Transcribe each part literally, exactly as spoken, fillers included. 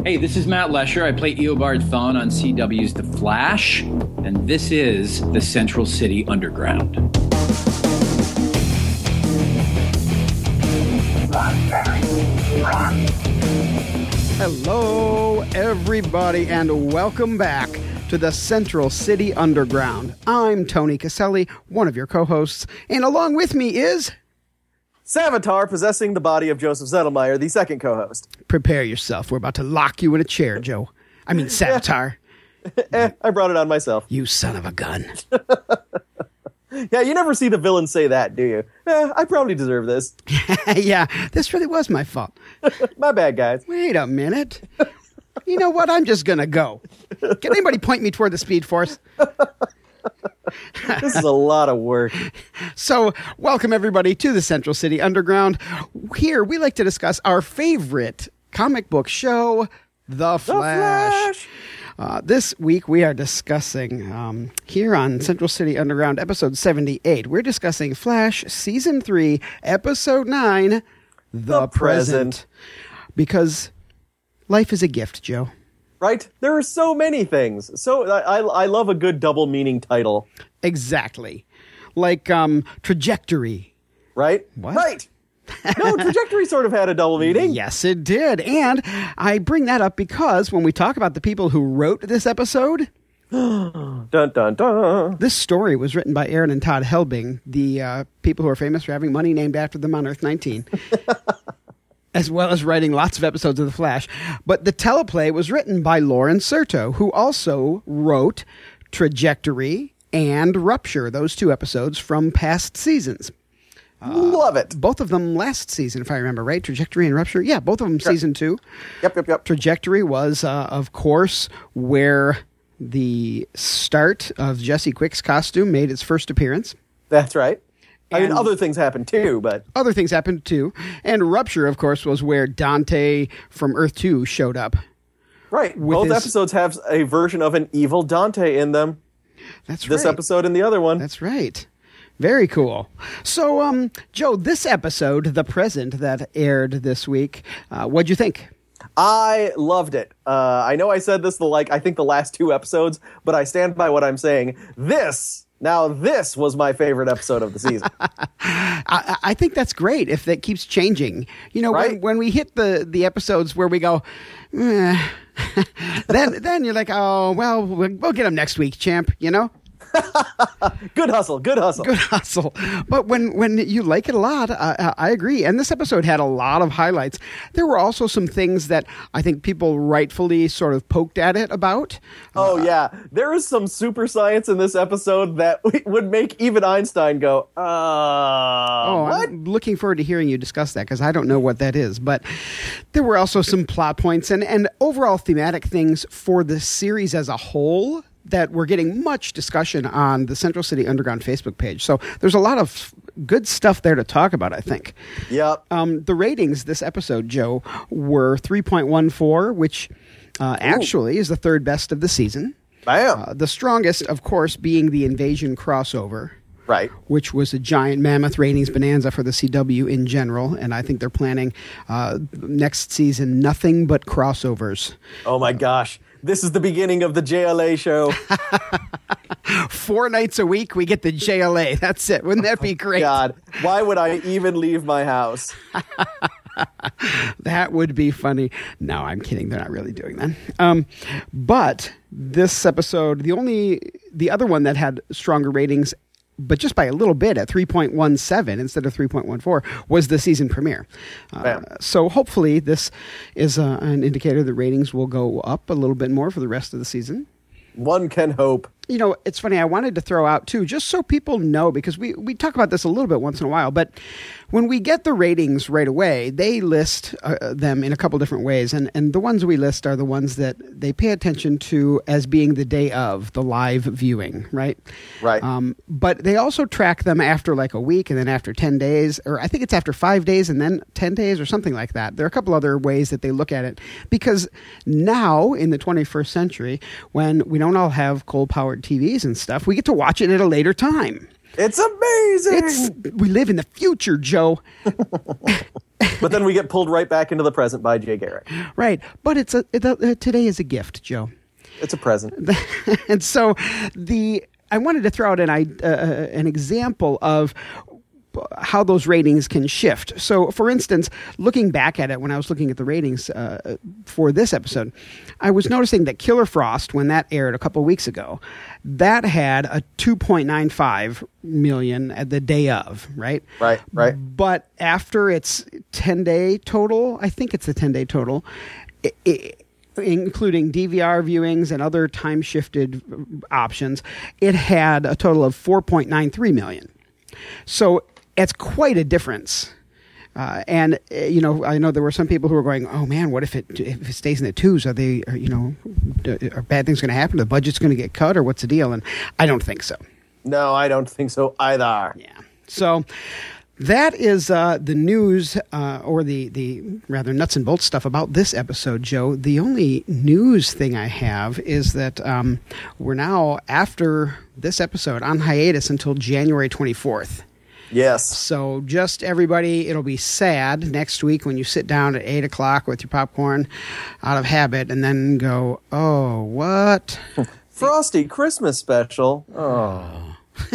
Hey, this is Matt Lesher. I play Eobard Thawne on C W's The Flash, and this is the Central City Underground. Run, Barry, run. Hello, everybody, and welcome back to the Central City Underground. I'm Tony Caselli, one of your co-hosts, and along with me is... Savitar possessing the body of Joseph Zettelmeyer, the second co-host. Prepare yourself. We're about to lock you in a chair, Joe. I mean, Savitar. eh, I brought it on myself. You son of a gun. Yeah, you never see the villain say that, do you? Eh, I probably deserve this. Yeah, this really was my fault. My bad, guys. Wait a minute. You know what? I'm just going to go. Can anybody point me toward the Speed Force? This is a lot of work. So, welcome everybody to the Central City Underground. Here, we like to discuss our favorite comic book show, The Flash. The Flash. Uh, this week, we are discussing, um, here on Central City Underground, episode seventy-eight, we're discussing Flash Season three, episode nine, The, The Present. Present. Because life is a gift, Joe. Right? There are so many things. So I, I, I love a good double meaning title. Exactly. Like um, Trajectory. Right? What? Right. No, Trajectory sort of had a double meaning. Yes, it did. And I bring that up because when we talk about the people who wrote this episode... dun, dun, dun. This story was written by Aaron and Todd Helbing, the uh, people who are famous for having money named after them on Earth nineteen. As well as writing lots of episodes of The Flash. But the teleplay was written by Lauren Serto, who also wrote Trajectory and Rupture, those two episodes from past seasons. Uh, Love it. Both of them last season, if I remember right. Trajectory and Rupture. Yeah, both of them Sure. season two. Yep, yep, yep. Trajectory was, uh, of course, where the start of Jesse Quick's costume made its first appearance. That's right. I mean, And- other things happened too, but... Other things happened too. And Rupture, of course, was where Dante from Earth two showed up. Right. With Both his- episodes have a version of an evil Dante in them. That's This right. episode and the other one. That's right. Very cool. So, um, Joe, this episode, The Present, that aired this week, uh, what'd you think? I loved it. Uh, I know I said this the like I think the last two episodes, but I stand by what I'm saying. This, now this was my favorite episode of the season. I, I think that's great if that keeps changing. You know, Right? when, when we hit the, the episodes where we go, eh, then then you're like, oh, well, we'll, we'll get them next week, champ, you know? Good hustle, good hustle. Good hustle. But when, when you like it a lot, uh, I agree. And this episode had a lot of highlights. There were also some things that I think people rightfully sort of poked at it about. Oh yeah, there is some super science in this episode that would make even Einstein go, uh, Oh, what? I'm looking forward to hearing you discuss that because I don't know what that is. But there were also some plot points and, and overall thematic things for the series as a whole that we're getting much discussion on the Central City Underground Facebook page. So there's a lot of good stuff there to talk about, I think. Yep. Um, the ratings this episode, Joe, were three point one four, which uh, actually is the third best of the season. Bam. Uh, the strongest, of course, being the Invasion crossover. Right. Which was a giant mammoth ratings bonanza for the C W in general. And I think they're planning uh, next season nothing but crossovers. Oh my gosh. This is the beginning of the J L A show. Four nights a week, we get the J L A. That's it. Wouldn't that be great? God, why would I even leave my house? That would be funny. No, I'm kidding. They're not really doing that. Um, but this episode, the only, the other one that had stronger ratings, but just by a little bit at three point one seven instead of three point one four, was the season premiere. Uh, so hopefully this is uh, an indicator that ratings will go up a little bit more for the rest of the season. One can hope. You know, it's funny, I wanted to throw out, too, just so people know, because we, we talk about this a little bit once in a while, but when we get the ratings right away, they list uh, them in a couple different ways, and, and the ones we list are the ones that they pay attention to as being the day of, the live viewing, right? Right. Um, but they also track them after like a week, and then after ten days, or I think it's after five days, and then ten days, or something like that. There are a couple other ways that they look at it, because now, in the twenty-first century, when we don't all have coal-powered T Vs and stuff, we get to watch it at a later time. It's amazing. It's we live in the future, Joe. But then we get pulled right back into the present by Jay Garrick. Right. But it's a, it, uh, today is a gift, Joe. It's a present. And so the I wanted to throw out an, uh, an example of how those ratings can shift. So, for instance, looking back at it, when I was looking at the ratings uh, for this episode, I was noticing that Killer Frost, when that aired a couple weeks ago, that had a two point nine five million at the day of, right? Right, right. But after its ten-day total, I think it's the ten-day total, it, it, including D V R viewings and other time-shifted options, it had a total of four point nine three million. So it's quite a difference. Uh, and, uh, you know, I know there were some people who were going, oh, man, what if it if it stays in the twos? Are they, are, you know, are bad things going to happen? The budget's going to get cut, or what's the deal? And I don't think so. No, I don't think so either. Yeah. So that is uh, the news, uh, or the, the rather nuts and bolts stuff about this episode, Joe. The only news thing I have is that um, we're now, after this episode, on hiatus until January twenty-fourth. Yes. So just everybody, it'll be sad next week when you sit down at eight o'clock with your popcorn out of habit and then go, oh, what? Frosty Christmas special. Oh.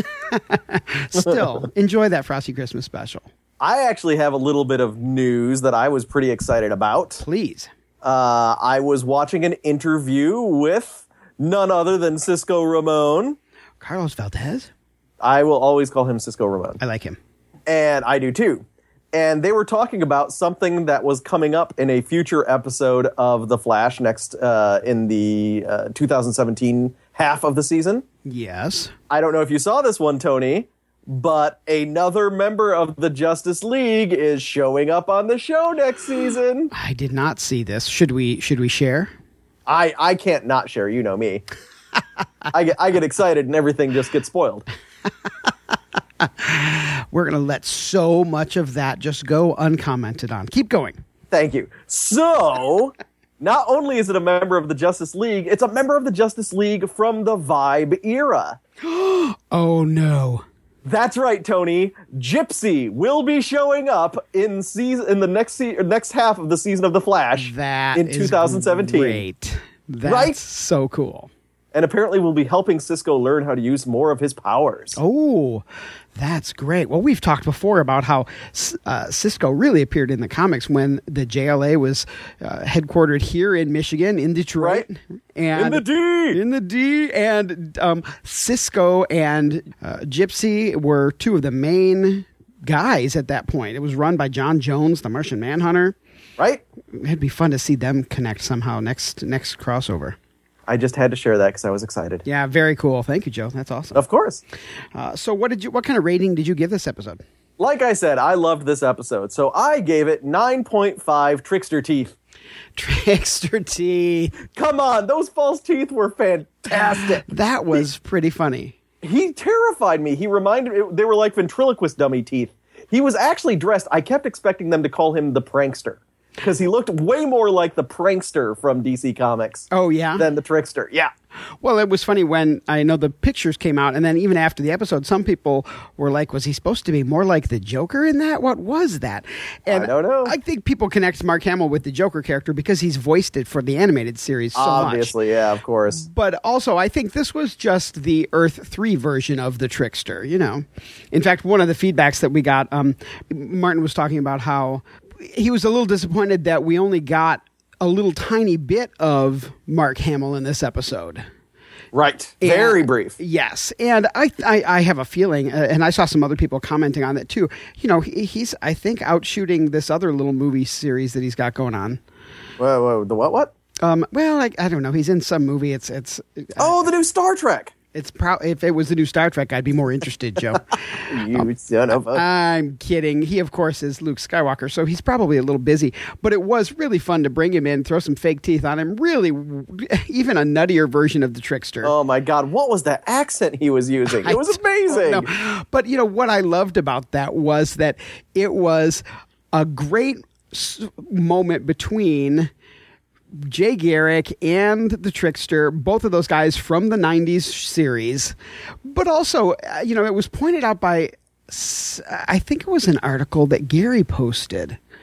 Still, enjoy that Frosty Christmas special. I actually have a little bit of news that I was pretty excited about. Please. Uh, I was watching an interview with none other than Cisco Ramon. Carlos Valdez? I will always call him Cisco Ramon. I like him. And I do too. And they were talking about something that was coming up in a future episode of The Flash next uh, in the uh, two thousand seventeen half of the season. Yes. I don't know if you saw this one, Tony, but another member of the Justice League is showing up on the show next season. I did not see this. Should we should we share? I, I can't not share. You know me. I get I get excited and everything just gets spoiled. We're going to let so much of that just go uncommented on. Keep going. Thank you. So, not only is it a member of the Justice League, it's a member of the Justice League from the Vibe era. Oh, no. That's right, Tony. Gypsy will be showing up in season in the next se- next half of the season of The Flash That in is twenty seventeen. Great. That's Right? so cool. And apparently will be helping Cisco learn how to use more of his powers. Oh, that's great. Well, we've talked before about how uh, Cisco really appeared in the comics when the J L A was uh, headquartered here in Michigan, in Detroit. Right. And In the D! In the D. And um, Cisco and uh, Gypsy were two of the main guys at that point. It was run by John Jones, the Martian Manhunter. Right? It'd be fun to see them connect somehow next next crossover. I just had to share that because I was excited. Yeah, very cool. Thank you, Joe. That's awesome. Of course. Uh, so, what did you? What kind of rating did you give this episode? Like I said, I loved this episode, so I gave it nine point five trickster teeth. Trickster teeth. Come on, those false teeth were fantastic. That was pretty funny. He terrified me. He reminded me, they were like ventriloquist dummy teeth. He was actually dressed, I kept expecting them to call him the prankster. Because he looked way more like the prankster from D C Comics. Oh, yeah? Than the trickster, yeah. Well, it was funny when I know the pictures came out, and then even after the episode, some people were like, was he supposed to be more like the Joker in that? What was that? And I don't know. I think people connect Mark Hamill with the Joker character because he's voiced it for the animated series so much. Obviously, yeah, of course. But also, I think this was just the Earth three version of the trickster, you know. In fact, one of the feedbacks that we got, um, Martin was talking about how he was a little disappointed that we only got a little tiny bit of Mark Hamill in this episode. Right. And, Very brief. Yes. And I, I, I have a feeling, uh, and I saw some other people commenting on that too, you know, he, he's, I think, outshooting this other little movie series that he's got going on. Whoa, whoa, the what, what? Um, well, I, I don't know. He's in some movie. It's, it's, Oh, the new Star Trek. It's pro- if it was the new Star Trek, I'd be more interested, Joe. You son of a... I'm kidding. He, of course, is Luke Skywalker, so he's probably a little busy. But it was really fun to bring him in, throw some fake teeth on him. Really, even a nuttier version of the trickster. Oh, my God. What was that accent he was using? It was amazing. No. But, you know, what I loved about that was that it was a great s- moment between Jay Garrick and the Trickster, both of those guys from the nineties series. But also, uh, you know, it was pointed out by, I think it was an article that Gary posted,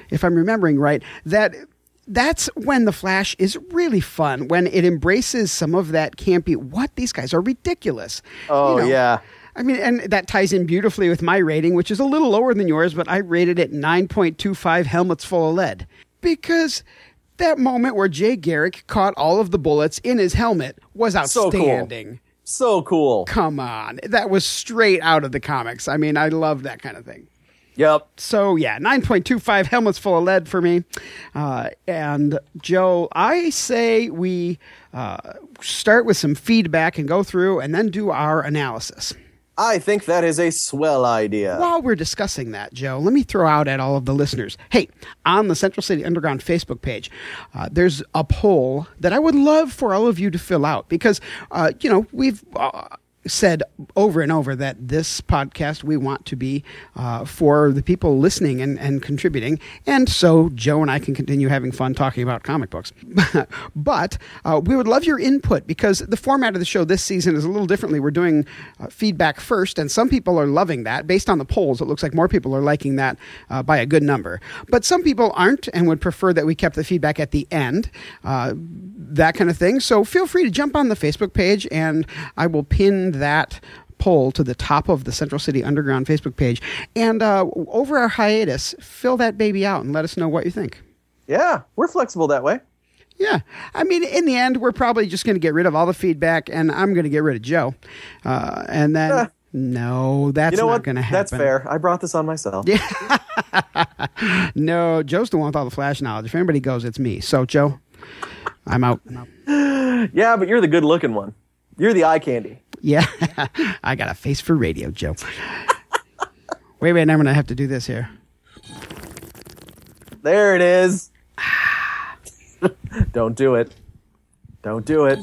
if I'm remembering right, that that's when The Flash is really fun, when it embraces some of that campy, what, these guys are ridiculous. Oh, You know, yeah. I mean, and that ties in beautifully with my rating, which is a little lower than yours, but I rated it nine point two five helmets full of lead. Because that moment where Jay Garrick caught all of the bullets in his helmet was outstanding. So cool. So cool. Come on. That was straight out of the comics. I mean, I love that kind of thing. Yep. So, yeah, nine point two five helmets full of lead for me. Uh, and, Joe, I say we uh, start with some feedback and go through and then do our analysis. I think that is a swell idea. While we're discussing that, Joe, let me throw out at all of the listeners. Hey, on the Central City Underground Facebook page, uh, there's a poll that I would love for all of you to fill out because, uh, you know, we've uh, said over and over that this podcast we want to be uh, for the people listening and, and contributing. And so Joe and I can continue having fun talking about comic books. But uh, we would love your input because the format of the show this season is a little differently. We're doing uh, feedback first, and some people are loving that. Based on the polls, it looks like more people are liking that uh, by a good number. But some people aren't and would prefer that we kept the feedback at the end, uh, that kind of thing. So feel free to jump on the Facebook page, and I will pin that poll to the top of the Central City Underground Facebook page. And uh, over our hiatus, fill that baby out and let us know what you think. Yeah, we're flexible that way. Yeah. I mean, in the end, we're probably just going to get rid of all the feedback, and I'm going to get rid of Joe. Uh, and then, uh, no, that's you know not going to happen. That's fair. I brought this on myself. Yeah. No, Joe's the one with all the Flash knowledge. If anybody goes, it's me. So, Joe, I'm out. I'm out. Yeah, but you're the good-looking one. You're the eye candy. Yeah. I got a face for radio, Joe. wait, wait, I'm going to have to do this here. There it is. Don't do it. Don't do it.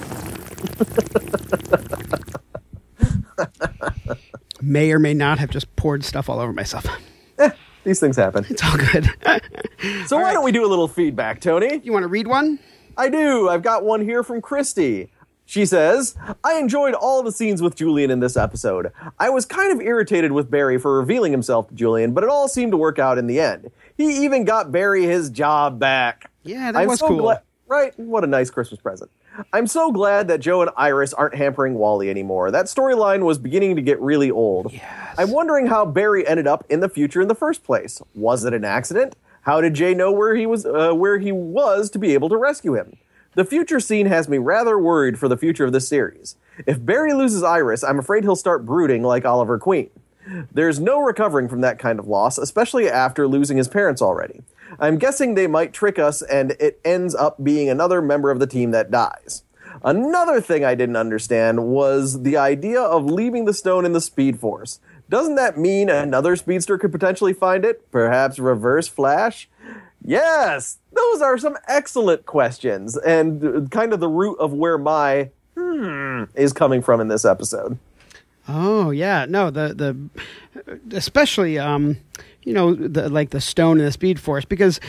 May or may not have just poured stuff all over myself. Eh, these things happen. It's all good. So all why right. don't we do a little feedback, Tony? You want to read one? I do. I've got one here from Christy. She says, I enjoyed all the scenes with Julian in this episode. I was kind of irritated with Barry for revealing himself to Julian, but it all seemed to work out in the end. He even got Barry his job back. Yeah, that I'm was so cool. Gla- right? What a nice Christmas present. I'm so glad that Joe and Iris aren't hampering Wally anymore. That storyline was beginning to get really old. Yes. I'm wondering how Barry ended up in the future in the first place. Was it an accident? How did Jay know where he was, uh, where he was to be able to rescue him? The future scene has me rather worried for the future of this series. If Barry loses Iris, I'm afraid he'll start brooding like Oliver Queen. There's no recovering from that kind of loss, especially after losing his parents already. I'm guessing they might trick us and it ends up being another member of the team that dies. Another thing I didn't understand was the idea of leaving the stone in the Speed Force. Doesn't that mean another speedster could potentially find it? Perhaps Reverse Flash? Yes, those are some excellent questions and kind of the root of where my hmm is coming from in this episode. Oh, yeah. No, the, the, especially, um, you know, the, like the stone in the Speed Force, because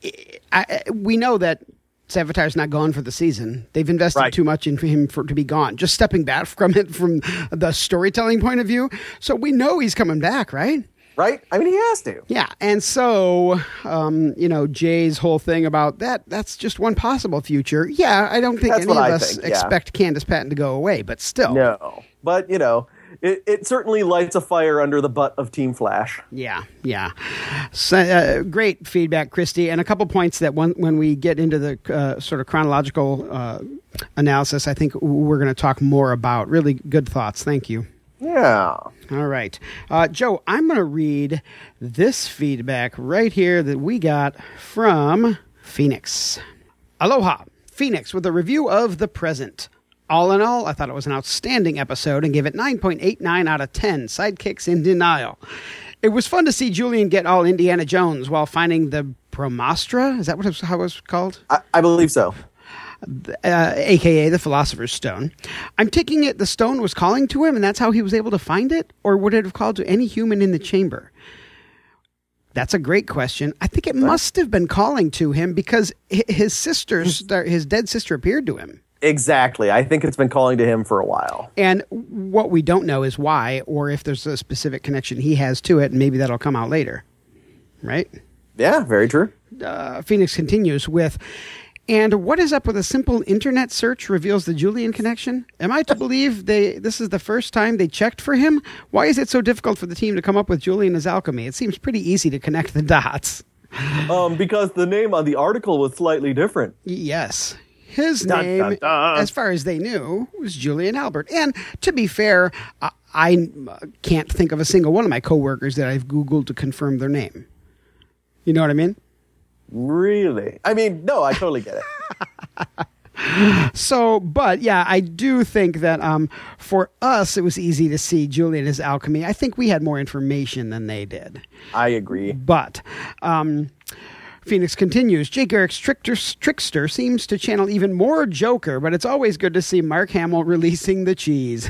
I, we know that Savitar's not gone for the season. They've invested right. too much in for him for to be gone. Just stepping back from it from the storytelling point of view. So we know he's coming back, right? Right? I mean, he has to. Yeah. And so, um, you know, Jay's whole thing about that, that's just one possible future. Yeah, I don't think That's any of what I us think, yeah. expect Candace Patton to go away, but still. No. But, you know, it, it certainly lights a fire under the butt of Team Flash. Yeah, yeah. So, uh, great feedback, Christy. And a couple points that when, when we get into the uh, sort of chronological uh, analysis, I think we're going to talk more about. Really good thoughts. Thank you. Yeah. All right. Uh, Joe, I'm going to read this feedback right here that we got from Phoenix. Aloha, Phoenix, with a review of The Present. All in all, I thought it was an outstanding episode and gave it nine point eight nine out of ten. Sidekicks in denial. It was fun to see Julian get all Indiana Jones while finding the Brahmastra. Is that what it was, how it was called? I, I believe so. Uh, A K A the Philosopher's Stone. I'm taking it the stone was calling to him, and that's how he was able to find it? Or would it have called to any human in the chamber? That's a great question. I think it right. must have been calling to him because his sister, his dead sister, appeared to him. Exactly. I think it's been calling to him for a while. And what we don't know is why, or if there's a specific connection he has to it, and maybe that'll come out later. Right? Yeah, very true. Uh, Phoenix continues with, and what is up with a simple internet search reveals the Julian connection? Am I to believe they this is the first time they checked for him? Why is it so difficult for the team to come up with Julian's alchemy? It seems pretty easy to connect the dots. Um, because the name on the article was slightly different. Yes. His Dun, name, dun, dun. as far as they knew, was Julian Albert. And to be fair, I, I can't think of a single one of my coworkers that I've Googled to confirm their name. You know what I mean? Really? I mean, no, I totally get it. So, but yeah, I do think that um, for us, it was easy to see Julian as alchemy. I think we had more information than they did. I agree. But um, Phoenix continues, Jay Garrick's trickster, trickster seems to channel even more Joker, but it's always good to see Mark Hamill releasing the cheese.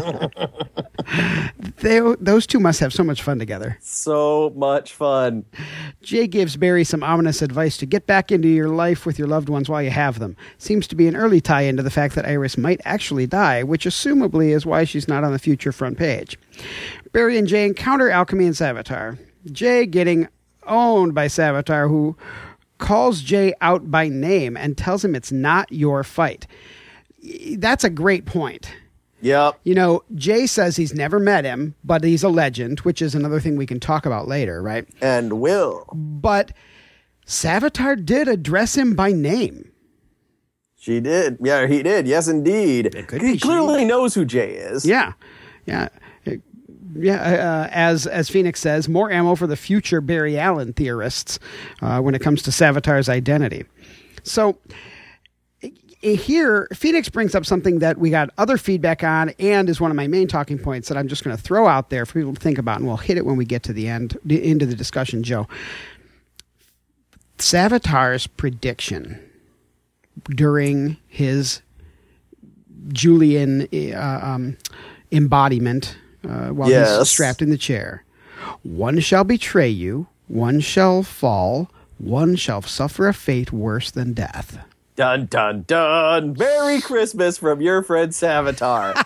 they, those two must have so much fun together. So much fun. Jay gives Barry some ominous advice to get back into your life with your loved ones while you have them. Seems to be an early tie into the fact that Iris might actually die, which assumably is why she's not on the future front page. Barry and Jay encounter Alchemy and Savitar. Jay getting owned by Savitar, who calls Jay out by name and tells him it's not your fight. That's a great point. Yep. You know, Jay says he's never met him, but he's a legend, which is another thing we can talk about later, right? And will. But Savitar did address him by name. She did. Yeah, he did. Yes, indeed. It could He be clearly she. knows who Jay is. Yeah. Yeah. Yeah, uh, as as Phoenix says, more ammo for the future Barry Allen theorists uh, when it comes to Savitar's identity. So here, Phoenix brings up something that we got other feedback on and is one of my main talking points that I'm just going to throw out there for people to think about, and we'll hit it when we get to the end, into the discussion, Joe. Savitar's prediction during his Julian uh, um, embodiment uh, while yes. he's strapped in the chair. One shall betray you, one shall fall, one shall suffer a fate worse than death. Dun, dun, dun. Merry Christmas from your friend Savitar.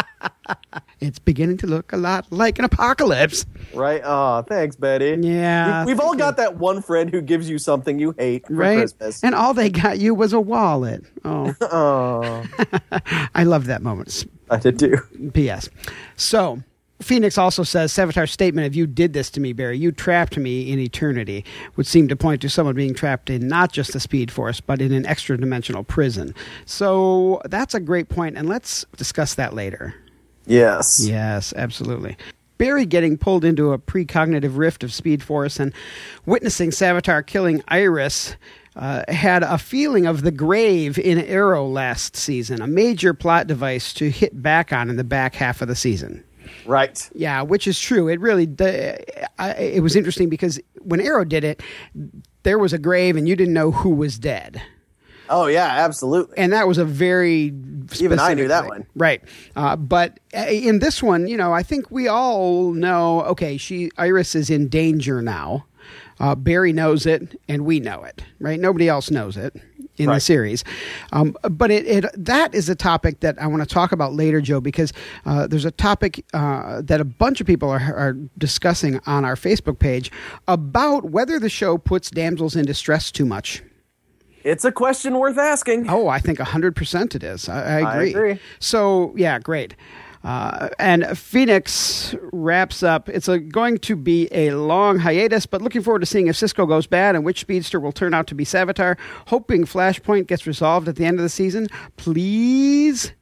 It's beginning to look a lot like an apocalypse. Right? Oh, thanks, Betty. Yeah. We, we've all got that one friend who gives you something you hate for right? Christmas. And all they got you was a wallet. Oh. Oh. I love that moment. I did too. P S. So, Phoenix also says, Savitar's statement of "you did this to me, Barry, you trapped me in eternity," would seem to point to someone being trapped in not just the Speed Force, but in an extra-dimensional prison. So that's a great point, and let's discuss that later. Yes. Yes, absolutely. Barry getting pulled into a precognitive rift of Speed Force and witnessing Savitar killing Iris uh, had a feeling of the grave in Arrow last season, a major plot device to hit back on in the back half of the season. Right. Yeah, which is true. It really, I, it was interesting because when Arrow did it, there was a grave and you didn't know who was dead. Oh, yeah, absolutely. And that was a very Even I knew that thing. one. Right. Uh, but in this one, you know, I think we all know, okay, she Iris is in danger now. Uh, Barry knows it, and we know it, right? Nobody else knows it in right. the series. Um, but it, it that is a topic that I want to talk about later, Joe, because uh, there's a topic uh, that a bunch of people are, are discussing on our Facebook page about whether the show puts damsels in distress too much. It's a question worth asking. Oh, I think one hundred percent it is. I, I, agree. I agree. So, yeah, great. Uh, and Phoenix wraps up. It's a, going to be a long hiatus, but looking forward to seeing if Cisco goes bad and which speedster will turn out to be Savitar. Hoping Flashpoint gets resolved at the end of the season. Please.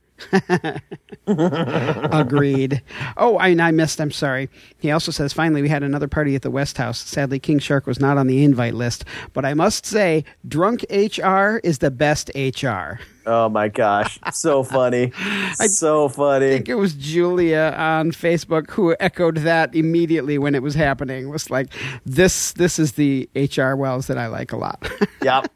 Agreed. Oh, I, I missed. I'm sorry. He also says, finally, we had another party at the West House. Sadly, King Shark was not on the invite list. But I must say, drunk H R is the best H R. Oh, my gosh. So funny. So funny. I think it was Julia on Facebook who echoed that immediately when it was happening. It was like, this this is the H R Wells that I like a lot. Yep.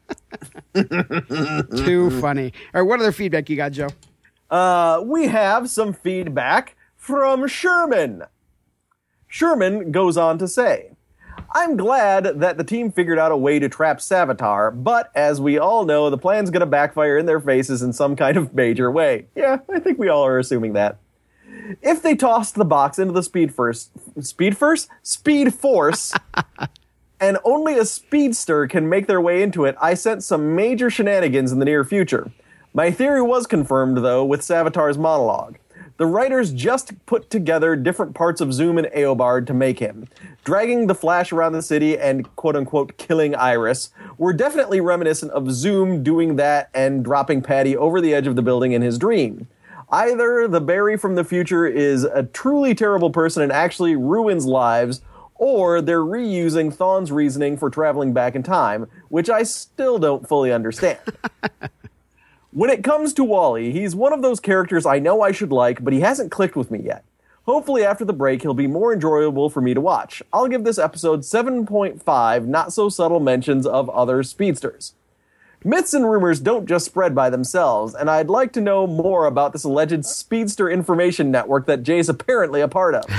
Too funny. All right, what other feedback you got, Joe? Uh, we have some feedback from Sherman. Sherman goes on to say, I'm glad that the team figured out a way to trap Savitar, but as we all know, the plan's going to backfire in their faces in some kind of major way. Yeah, I think we all are assuming that. If they tossed the box into the Speed First, Speed First? Speed Force, and only a speedster can make their way into it, I sense some major shenanigans in the near future. My theory was confirmed, though, with Savitar's monologue. The writers just put together different parts of Zoom and Eobard to make him. Dragging the Flash around the city and quote-unquote killing Iris were definitely reminiscent of Zoom doing that and dropping Patty over the edge of the building in his dream. Either the Barry from the future is a truly terrible person and actually ruins lives, or they're reusing Thawne's reasoning for traveling back in time, which I still don't fully understand. When it comes to Wally, he's one of those characters I know I should like, but he hasn't clicked with me yet. Hopefully after the break, he'll be more enjoyable for me to watch. I'll give this episode seven point five not-so-subtle mentions of other speedsters. Myths and rumors don't just spread by themselves, and I'd like to know more about this alleged speedster information network that Jay's apparently a part of.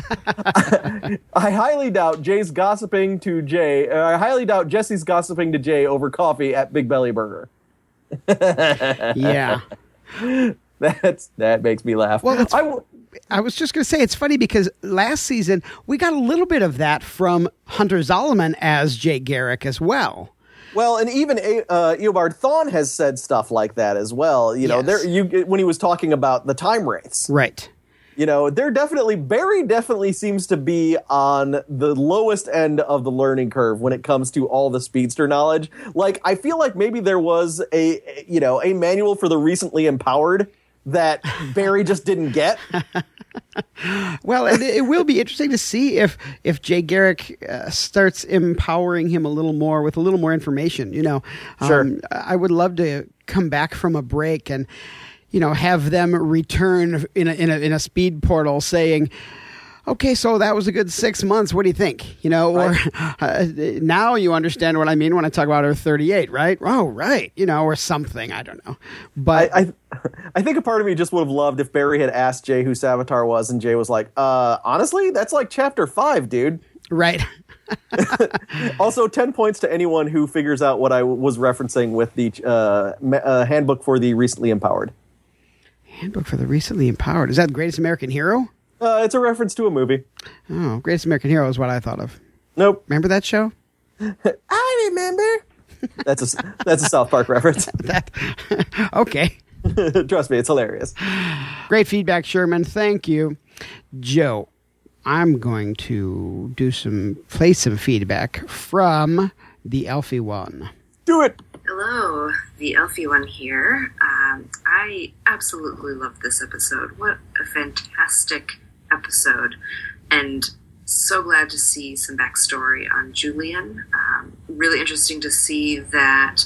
I highly doubt Jay's gossiping to Jay, uh, I highly doubt Jesse's gossiping to Jay over coffee at Big Belly Burger. Yeah. That's, that makes me laugh. Well, that's, I, w- I was just going to say, it's funny because last season we got a little bit of that from Hunter Zolomon as Jay Garrick as well. Well, and even uh, Eobard Thawne has said stuff like that as well. You know, Yes. there you when he was talking about the time wraiths. Right. You know, they're definitely Barry definitely seems to be on the lowest end of the learning curve when it comes to all the speedster knowledge. Like, I feel like maybe there was a you know a manual for the recently empowered that Barry just didn't get. Well, it, it will be interesting to see if if Jay Garrick uh, starts empowering him a little more with a little more information. You know, Sure. um, I would love to come back from a break and, you know, have them return in a, in a, in a speed portal saying, okay, so that was a good six months. What do you think? You know, or uh, now you understand what I mean when I talk about Earth thirty-eight, right? Oh, right. You know, or something. I don't know. But I, I I think a part of me just would have loved if Barry had asked Jay who Savitar was, and Jay was like, uh, honestly, that's like chapter five, dude. right. Also, ten points to anyone who figures out what I was referencing with the uh, ma- uh, handbook for the recently empowered. Handbook for the recently empowered. Is that the Greatest American Hero? Uh, it's a reference to a movie. Oh, Greatest American Hero is what I thought of. Nope. Remember that show? I remember. That's a that's a South Park reference. That okay. Trust me, it's hilarious. Great feedback, Sherman. Thank you. Joe, I'm going to do some play some feedback from the Elfie one. Do it. Hello, the Elfie one here. Um, I absolutely love this episode. What a fantastic episode. And so glad to see some backstory on Julian. Um, really interesting to see that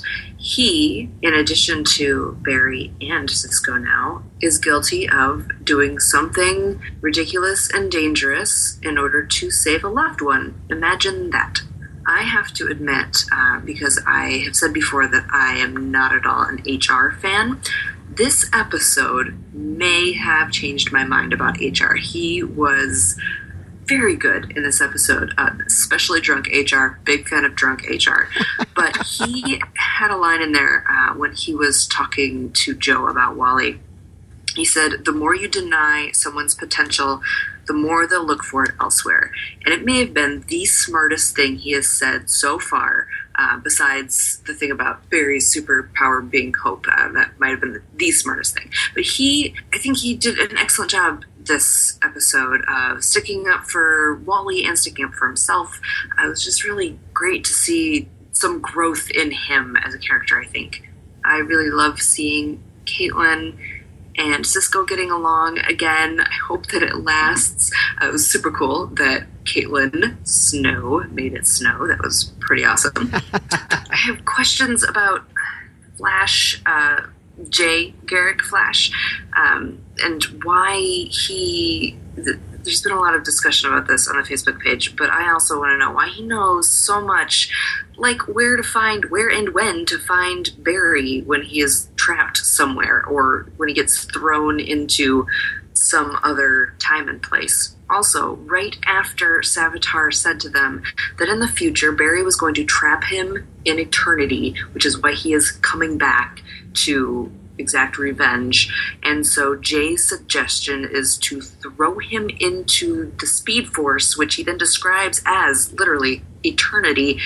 he, in addition to Barry and Cisco now, is guilty of doing something ridiculous and dangerous in order to save a loved one. Imagine that. I have to admit, uh, because I have said before that I am not at all an H R fan, this episode may have changed my mind about H R. He was very good in this episode, uh, especially drunk H R. Big fan of drunk H R. But he had a line in there uh, when he was talking to Joe about Wally. He said, the more you deny someone's potential, the more they'll look for it elsewhere. And it may have been the smartest thing he has said so far, uh, besides the thing about Barry's superpower being hope. Uh, that might have been the, the smartest thing. But he, I think he did an excellent job this episode of sticking up for Wally and sticking up for himself. Uh, it was just really great to see some growth in him as a character, I think. I really love seeing Caitlin and Cisco getting along again. I hope that it lasts. Uh, it was super cool that Caitlin Snow made it snow. That was pretty awesome. I have questions about Flash, uh, Jay Garrick Flash, um, and why he... Th- there's been a lot of discussion about this on the Facebook page, but I also want to know why he knows so much, like where to find, where and when to find Barry when he is trapped somewhere, or when he gets thrown into some other time and place. Also, right after Savitar said to them that in the future Barry was going to trap him in eternity, which is why he is coming back to exact revenge, and so Jay's suggestion is to throw him into the Speed Force, which he then describes as literally eternity.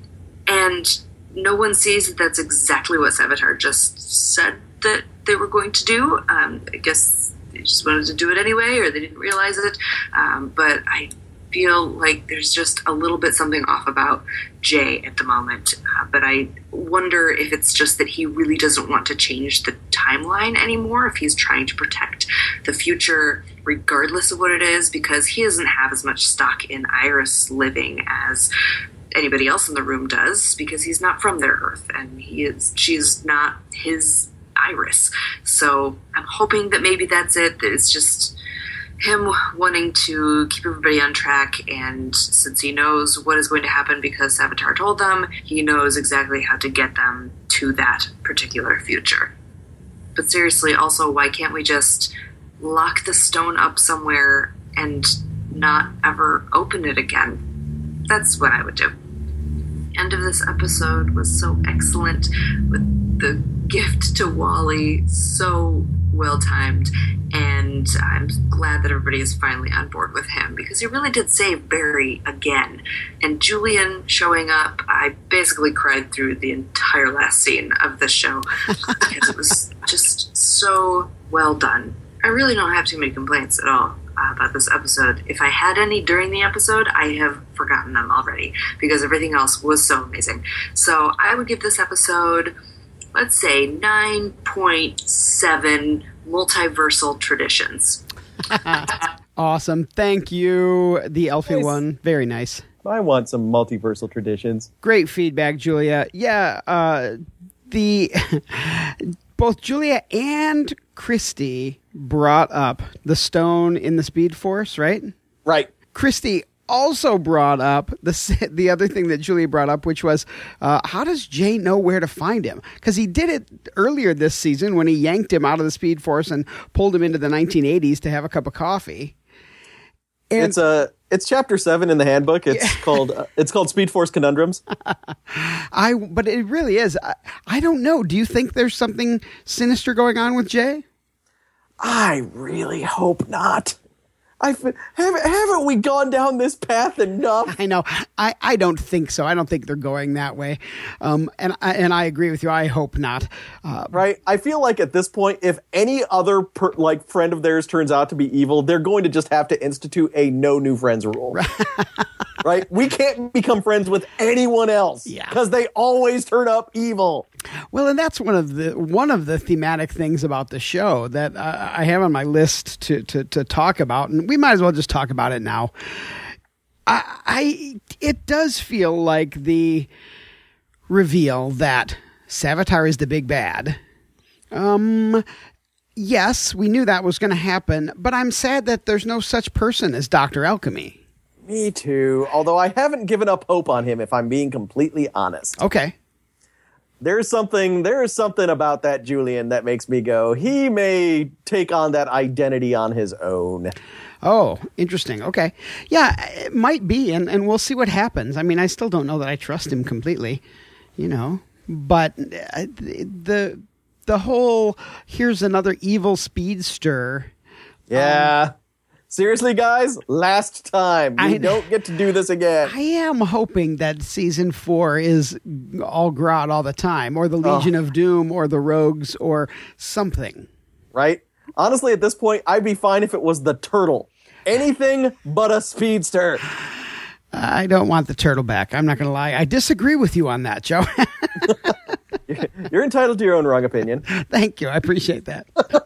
And no one sees that that's exactly what Savitar just said that they were going to do. Um, I guess they just wanted to do it anyway, or they didn't realize it. Um, but I feel like there's just a little bit something off about Jay at the moment. Uh, but I wonder if it's just that he really doesn't want to change the timeline anymore, if he's trying to protect the future regardless of what it is, because he doesn't have as much stock in Iris living as anybody else in the room does, because he's not from their Earth, and he is she's not his Iris. So I'm hoping that maybe that's it. That it's just him wanting to keep everybody on track, and since he knows what is going to happen because Savitar told them, he knows exactly how to get them to that particular future. But seriously, also, why can't we just lock the stone up somewhere and not ever open it again? That's what I would do. End of this episode was so excellent, with the gift to Wally so well timed, and I'm glad that everybody is finally on board with him, because he really did save Barry again. And Julian showing up, I basically cried through the entire last scene of this show because it was just so well done. I really don't have too many complaints at all uh, about this episode. If I had any during the episode, I have forgotten them already, because everything else was so amazing. So I would give this episode, let's say, nine point seven multiversal traditions. Awesome. Thank you, the Elfie Nice. one. Very nice. I want some multiversal traditions. Great feedback, Julia. Yeah, uh, the both Julia and Christy brought up the stone in the Speed Force, right? Right. Christy also brought up the the other thing that Julia brought up, which was, uh, how does Jay know where to find him? Because he did it earlier this season when he yanked him out of the Speed Force and pulled him into the nineteen eighties to have a cup of coffee. And It's a it's chapter seven in the handbook. It's called uh, it's called Speed Force Conundrums. I, but it really is. I, I don't know. Do you think there's something sinister going on with Jay? I really hope not. I haven't haven't we gone down this path enough? I know. I, I don't think so. I don't think they're going that way. Um, and I, and I agree with you. I hope not. Uh, Right? I feel like at this point, if any other per, like friend of theirs turns out to be evil, they're going to just have to institute a no new friends rule. Right? We can't become friends with anyone else. Yeah. Because they always turn up evil. Well, and that's one of the one of the thematic things about the show that uh, I have on my list to, to to talk about, and we might as well just talk about it now. I, I it does feel like the reveal that Savitar is the big bad. Um, yes, we knew that was going to happen, but I'm sad that there's no such person as Doctor Alchemy. Me too. Although I haven't given up hope on him, if I'm being completely honest. Okay. There's something there's something about that Julian that makes me go, he may take on that identity on his own. Oh, interesting. Okay. Yeah, it might be, and, and we'll see what happens. I mean, I still don't know that I trust him completely, you know, but uh, the the whole, here's another evil speedster. Yeah. Um, Seriously, guys, last time. We I- don't get to do this again. I am hoping that season four is all Grodd all the time, or the Legion of Doom, or the Rogues, or something. Right? Honestly, at this point, I'd be fine if it was the turtle. Anything but a speedster. I don't want the turtle back. I'm not going to lie. I disagree with you on that, Joe. You're entitled to your own wrong opinion. Thank you. I appreciate that.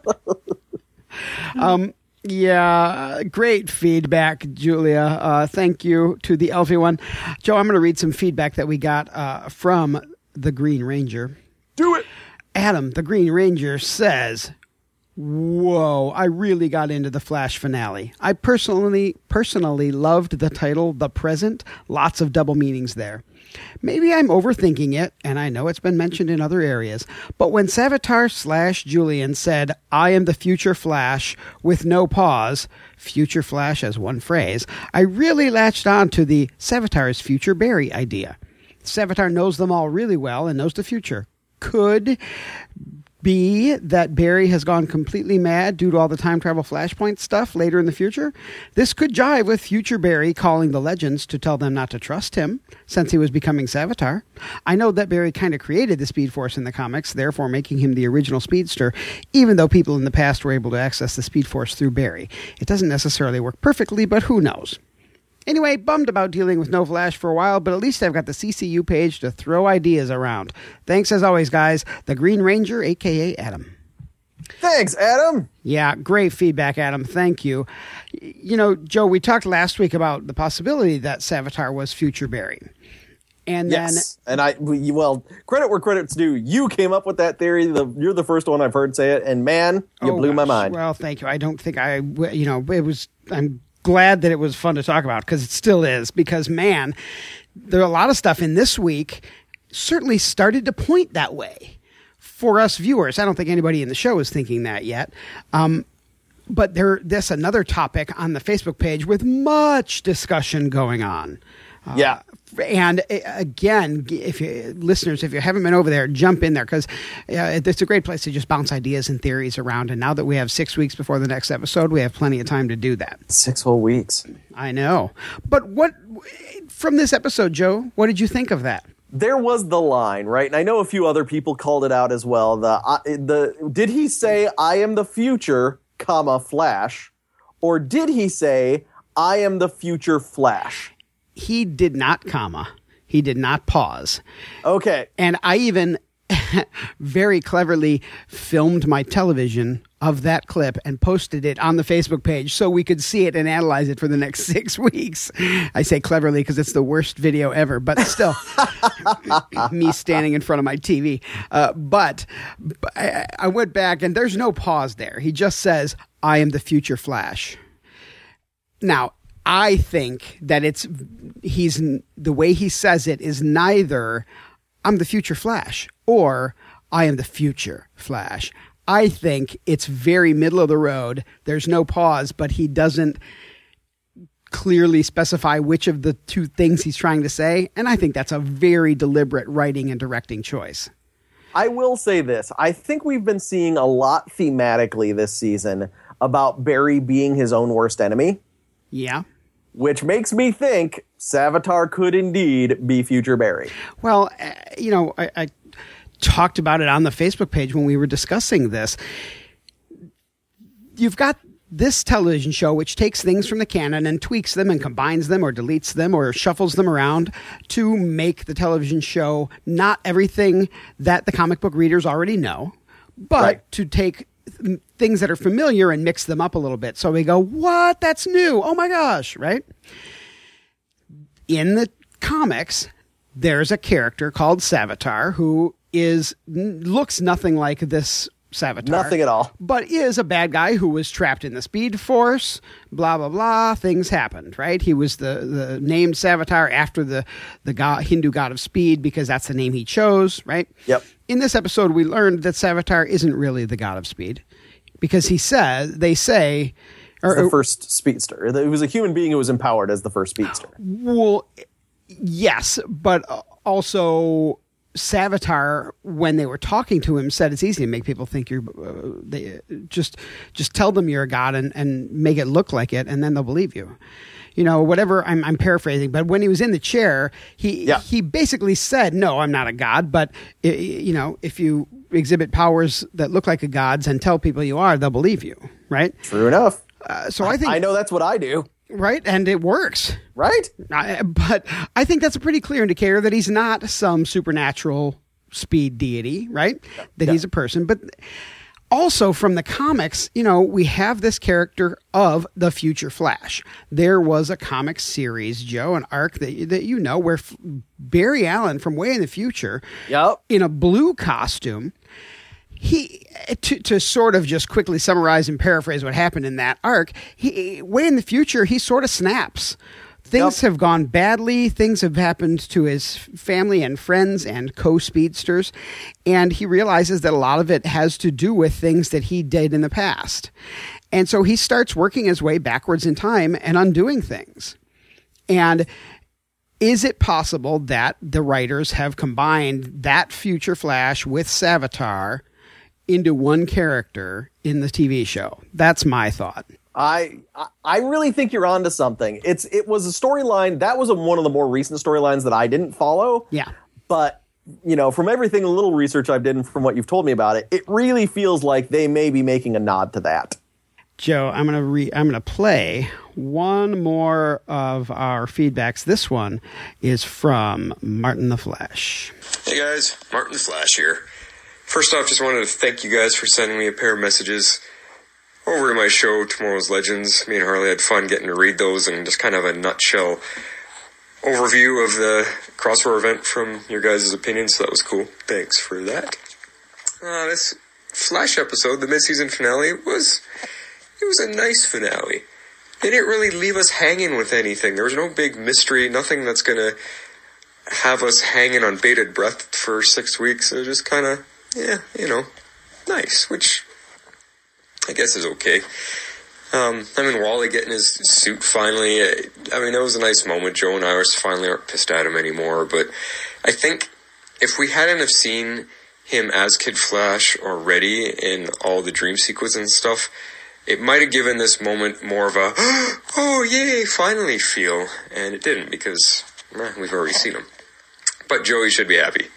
um, yeah, great feedback, Julia. Uh, thank you to the Elfie one. Joe, I'm going to read some feedback that we got uh, from the Green Ranger. Do it. Adam, the Green Ranger, says, whoa, I really got into the Flash finale. I personally personally loved the title, The Present. Lots of double meanings there. Maybe I'm overthinking it, and I know it's been mentioned in other areas, but when Savitar slash Julian said, I am the future Flash, with no pause, future Flash as one phrase, I really latched on to the Savitar's future Barry idea. Savitar knows them all really well and knows the future. Could be that Barry has gone completely mad due to all the time travel Flashpoint stuff later in the future? This could jive with future Barry calling the Legends to tell them not to trust him, since he was becoming Savitar. I know that Barry kind of created the Speed Force in the comics, therefore making him the original Speedster, even though people in the past were able to access the Speed Force through Barry. It doesn't necessarily work perfectly, but who knows? Anyway, bummed about dealing with no Flash for a while, but at least I've got the C C U page to throw ideas around. Thanks as always, guys. The Green Ranger, a k a. Adam. Thanks, Adam. Yeah, great feedback, Adam. Thank you. You know, Joe, we talked last week about the possibility that Savitar was future Barry. And then, yes, and I, well, credit where credit's due. You came up with that theory. The, you're the first one I've heard say it, and man, you oh, blew gosh. my mind. Well, thank you. I don't think I, you know, it was, I'm glad that it was fun to talk about, because it still is, because man, there are a lot of stuff in this week certainly started to point that way for us viewers. I don't think anybody in the show is thinking that yet. Um, but there, there's another topic on the Facebook page with much discussion going on. Uh, yeah. And uh, again, if you, listeners, if you haven't been over there, jump in there, because uh, it's a great place to just bounce ideas and theories around. And now that we have six weeks before the next episode, we have plenty of time to do that. Six whole weeks. I know. But what, from this episode, Joe, what did you think of that? There was the line, right? And I know a few other people called it out as well. The uh, the did he say, I am the future, comma, Flash? Or did he say, I am the future Flash? He did not comma. He did not pause. Okay. And I even very cleverly filmed my television of that clip and posted it on the Facebook page so we could see it and analyze it for the next six weeks. I say cleverly because it's the worst video ever, but still, me standing in front of my T V. Uh, but, but I, I went back, and there's no pause there. He just says, I am the future Flash. Now, I think that it's he's the way he says it is neither I'm the future Flash or I am the future Flash. I think it's very middle of the road. There's no pause, but he doesn't clearly specify which of the two things he's trying to say. And I think that's a very deliberate writing and directing choice. I will say this. I think we've been seeing a lot thematically this season about Barry being his own worst enemy. Yeah. Which makes me think Savitar could indeed be future Barry. Well, uh, you know, I, I talked about it on the Facebook page when we were discussing this. You've got this television show which takes things from the canon and tweaks them and combines them or deletes them or shuffles them around to make the television show not everything that the comic book readers already know, but right. to take things that are familiar and mix them up a little bit. So we go, what? That's new. Oh my gosh. Right. In the comics, there's a character called Savitar who is, looks nothing like this Savitar. Nothing at all. But is a bad guy who was trapped in the Speed Force, blah, blah, blah. Things happened, right? He was the, the named Savitar after the, the god, Hindu god of speed, because that's the name he chose, right? Yep. In this episode, we learned that Savitar isn't really the god of speed, because he says, they say... Or, the first speedster. It was a human being who was empowered as the first speedster. Well, yes, but also... Savitar, when they were talking to him, said it's easy to make people think you're uh, they just just tell them you're a god and, and make it look like it, and then they'll believe you. You know, whatever. I'm, I'm paraphrasing, but when he was in the chair, he yeah. he basically said, "No, I'm not a god, but you know, if you exhibit powers that look like a god's and tell people you are, they'll believe you." Right? True enough. Uh, so I think I know that's what I do. Right, and it works. Right? I, but I think that's a pretty clear indicator that he's not some supernatural speed deity, right? Yeah. That yeah. he's a person. But also from the comics, you know, we have this character of the future Flash. There was a comic series, Joe, an arc that, that you know, where F- Barry Allen from way in the future, yep. in a blue costume, He to, to sort of just quickly summarize and paraphrase what happened in that arc. He way in the future, he sort of snaps. Things yep. have gone badly. Things have happened to his family and friends and co-speedsters, and he realizes that a lot of it has to do with things that he did in the past. And so he starts working his way backwards in time and undoing things. And is it possible that the writers have combined that future Flash with Savitar into one character in the T V show. That's my thought. I I really think you're onto something. It's it was a storyline that was a, one of the more recent storylines that I didn't follow. Yeah, but you know, from everything, a little research I've done, from what you've told me about it, it really feels like they may be making a nod to that. Joe, I'm gonna re I'm gonna play one more of our feedbacks. This one is from Martin the Flash. Hey guys, Martin the Flash here. First off, just wanted to thank you guys for sending me a pair of messages over to my show, Tomorrow's Legends. Me and Harley had fun getting to read those and just kind of a nutshell overview of the crossover event from your guys' opinion, so that was cool. Thanks for that. Uh, this Flash episode, the mid-season finale, was it was a nice finale. They didn't really leave us hanging with anything. There was no big mystery, nothing that's going to have us hanging on bated breath for six weeks. It was just kind of, yeah, you know, nice, which I guess is okay. Um, I mean, Wally getting his suit finally, I mean, it was a nice moment. Joe and Iris finally aren't pissed at him anymore, but I think if we hadn't have seen him as Kid Flash already in all the dream sequence and stuff, it might have given this moment more of a, oh, yay, finally feel, and it didn't because eh, we've already seen him. But Joey should be happy.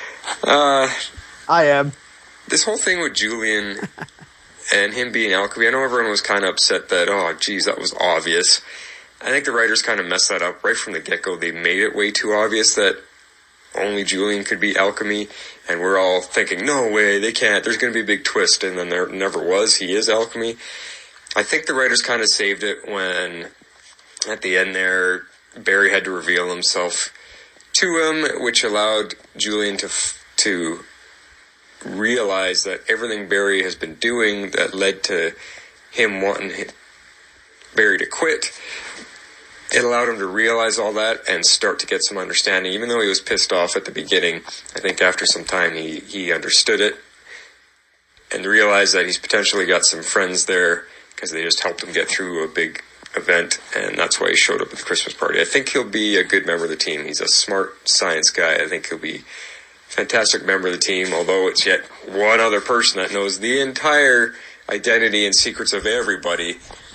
Uh, I am. This whole thing with Julian and him being Alchemy, I know everyone was kind of upset that, oh, geez, that was obvious. I think the writers kind of messed that up right from the get-go. They made it way too obvious that only Julian could be Alchemy, and we're all thinking, no way, they can't, there's going to be a big twist, and then there never was. He is Alchemy. I think the writers kind of saved it when, at the end there, Barry had to reveal himself to him, which allowed Julian to to realize that everything Barry has been doing that led to him wanting Barry to quit, it allowed him to realize all that and start to get some understanding. Even though he was pissed off at the beginning, I think after some time he, he understood it and realized that he's potentially got some friends there because they just helped him get through a big event, and that's why he showed up at the Christmas party. I think he'll be a good member of the team. He's a smart science guy. I think he'll be a fantastic member of the team, although it's yet one other person that knows the entire identity and secrets of everybody.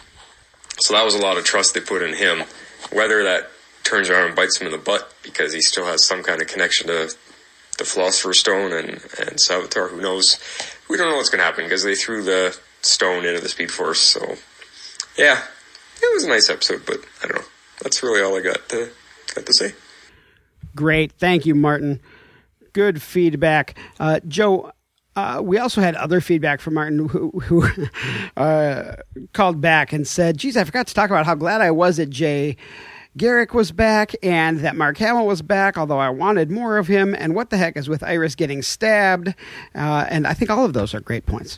So that was a lot of trust they put in him. Whether that turns around and bites him in the butt because he still has some kind of connection to the Philosopher's Stone and, and Savitar, who knows? We don't know what's going to happen because they threw the stone into the Speed Force. So, yeah, it was a nice episode, but I don't know. That's really all I got to, got to say. Great. Thank you, Martin. Good feedback. Uh, Joe, uh, we also had other feedback from Martin who, who uh, called back and said, geez, I forgot to talk about how glad I was that Jay Garrick was back and that Mark Hamill was back, although I wanted more of him. And what the heck is with Iris getting stabbed? Uh, and I think all of those are great points.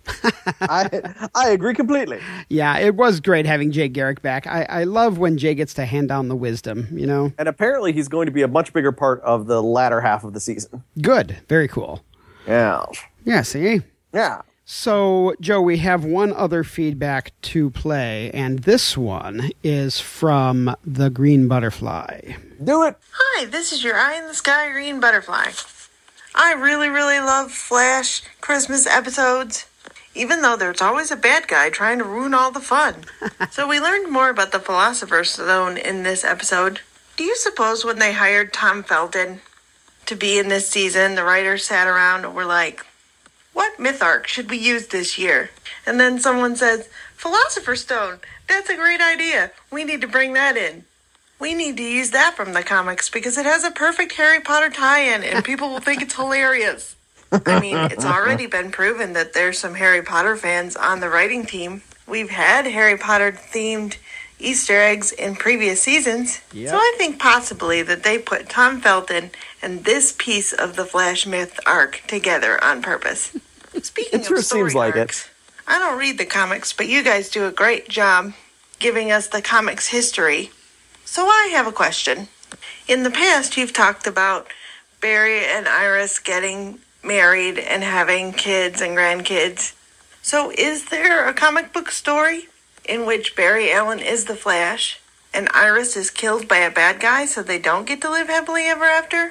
I I agree completely. Yeah, it was great having Jay Garrick back. I, I love when Jay gets to hand down the wisdom, you know? And apparently he's going to be a much bigger part of the latter half of the season. Good. Very cool. Yeah. Yeah, see? Yeah. So, Joe, we have one other feedback to play, and this one is from the Green Butterfly. Do it! Hi, this is your eye-in-the-sky green butterfly. I really, really love Flash Christmas episodes, even though there's always a bad guy trying to ruin all the fun. So we learned more about the Philosopher's Stone in this episode. Do you suppose when they hired Tom Felton to be in this season, the writers sat around and were like, what myth arc should we use this year? And then someone says, Philosopher's Stone, that's a great idea. We need to bring that in. We need to use that from the comics because it has a perfect Harry Potter tie-in and people will think it's hilarious. I mean, it's already been proven that there's some Harry Potter fans on the writing team. We've had Harry Potter-themed Easter eggs in previous seasons. Yep. So I think possibly that they put Tom Felton and this piece of the Flash myth arc together on purpose. Speaking it sure of story seems like arcs, it. I don't read the comics, but you guys do a great job giving us the comics history. So I have a question. In the past, you've talked about Barry and Iris getting married and having kids and grandkids. So is there a comic book story in which Barry Allen is the Flash and Iris is killed by a bad guy so they don't get to live happily ever after?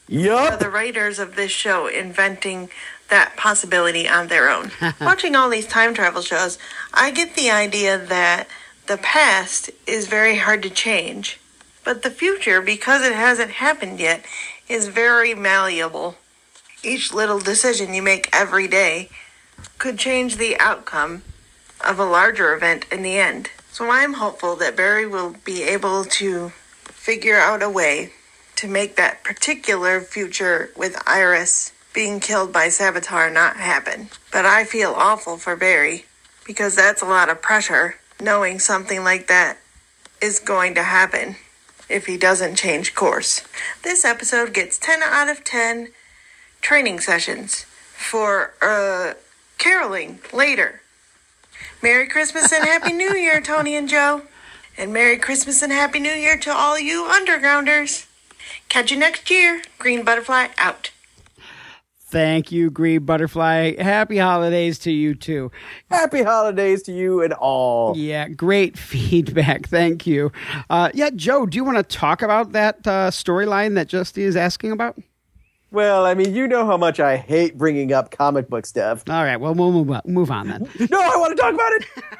Yup. the writers of this show inventing that possibility on their own. Watching all these time travel shows, I get the idea that the past is very hard to change, but the future, because it hasn't happened yet, is very malleable. Each little decision you make every day could change the outcome of a larger event in the end. So I'm hopeful that Barry will be able to figure out a way to make that particular future with Iris being killed by Savitar not happen. But I feel awful for Barry, because that's a lot of pressure, knowing something like that is going to happen if he doesn't change course. This episode gets ten out of ten training sessions for uh, caroling later. Merry Christmas and Happy New Year, Tony and Joe. And Merry Christmas and Happy New Year to all you Undergrounders. Catch you next year. Green Butterfly out. Thank you, Green Butterfly. Happy holidays to you, too. Happy holidays to you and all. Yeah, great feedback. Thank you. Uh, yeah, Joe, do you want to talk about that uh, storyline that Justy is asking about? Well, I mean, you know how much I hate bringing up comic book stuff. All right, well, we'll move on, move on then. No, I want to talk about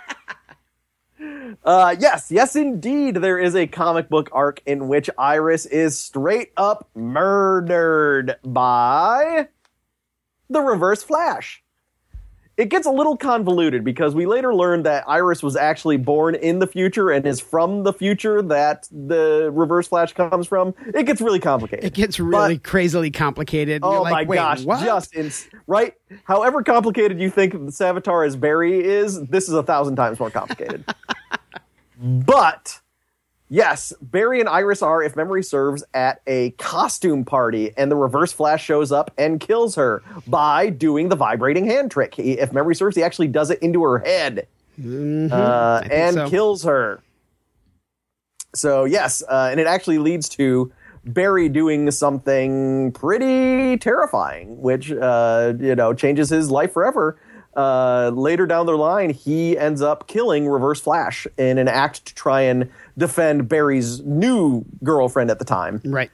it. uh, yes, yes, indeed. There is a comic book arc in which Iris is straight up murdered by the Reverse Flash. It gets a little convoluted because we later learned that Iris was actually born in the future and is from the future that the Reverse Flash comes from. It gets really complicated. It gets really but, crazily complicated. Oh You're like, my Wait, gosh, what? just in, right? However complicated you think Savitar as Barry is, this is a thousand times more complicated. But yes, Barry and Iris are, if memory serves, at a costume party, and the Reverse Flash shows up and kills her by doing the vibrating hand trick. He, if memory serves, he actually does it into her head Mm-hmm. uh, and so. kills her. So yes, uh, and it actually leads to Barry doing something pretty terrifying, which uh, you know changes his life forever. Uh, later down the line, he ends up killing Reverse Flash in an act to try and defend Barry's new girlfriend at the time. Right.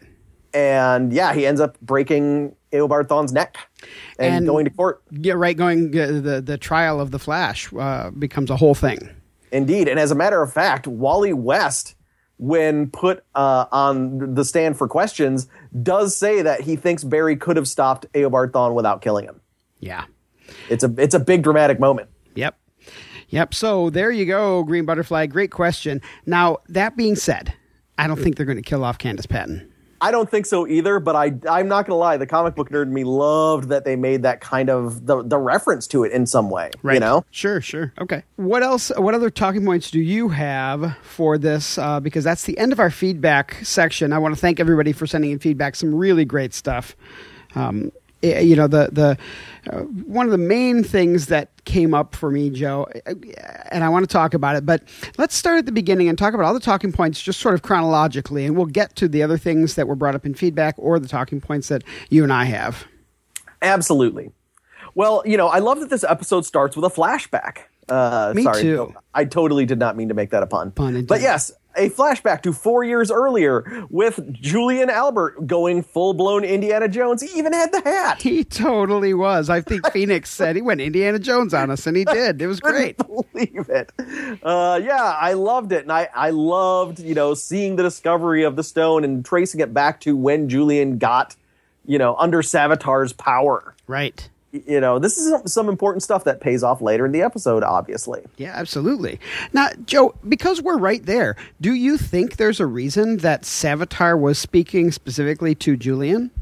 And yeah, he ends up breaking Eobard Thawne's neck and, And- going to court. Yeah, right. Going uh, the the trial of the Flash uh, becomes a whole thing. Indeed. And as a matter of fact, Wally West, when put uh, on the stand for questions, does say that he thinks Barry could have stopped Eobard Thawne without killing him. Yeah. It's a it's a big dramatic moment. Yep. Yep. So there you go, Green Butterfly. Great question. Now, that being said, I don't think they're going to kill off Candace Patton. I don't think so either, but I, I'm not going to lie. The comic book nerd in me loved that they made that kind of the, the reference to it in some way. Right. You know? Sure, sure. Okay. What else, what other talking points do you have for this? Uh, because that's the end of our feedback section. I want to thank everybody for sending in feedback. Some really great stuff. Um, you know, the the uh, one of the main things that came up for me, Joe, and I want to talk about it, but let's start at the beginning and talk about all the talking points just sort of chronologically, and we'll get to the other things that were brought up in feedback or the talking points that you and I have. Absolutely. Well, you know, I love that this episode starts with a flashback. Uh, Me sorry, too. I totally did not mean to make that a pun. Pun intended. But yes, a flashback to four years earlier with Julian Albert going full-blown Indiana Jones. He even had the hat. He totally was. I think Phoenix said he went Indiana Jones on us, and he did. It was great. Couldn't believe it. Uh, yeah, I loved it. And I, I loved, you know, seeing the discovery of the stone and tracing it back to when Julian got, you know, under Savitar's power. Right. You know, this is some, some important stuff that pays off later in the episode, obviously. Yeah, absolutely. Now, Joe, because we're right there, do you think there's a reason that Savitar was speaking specifically to Julian?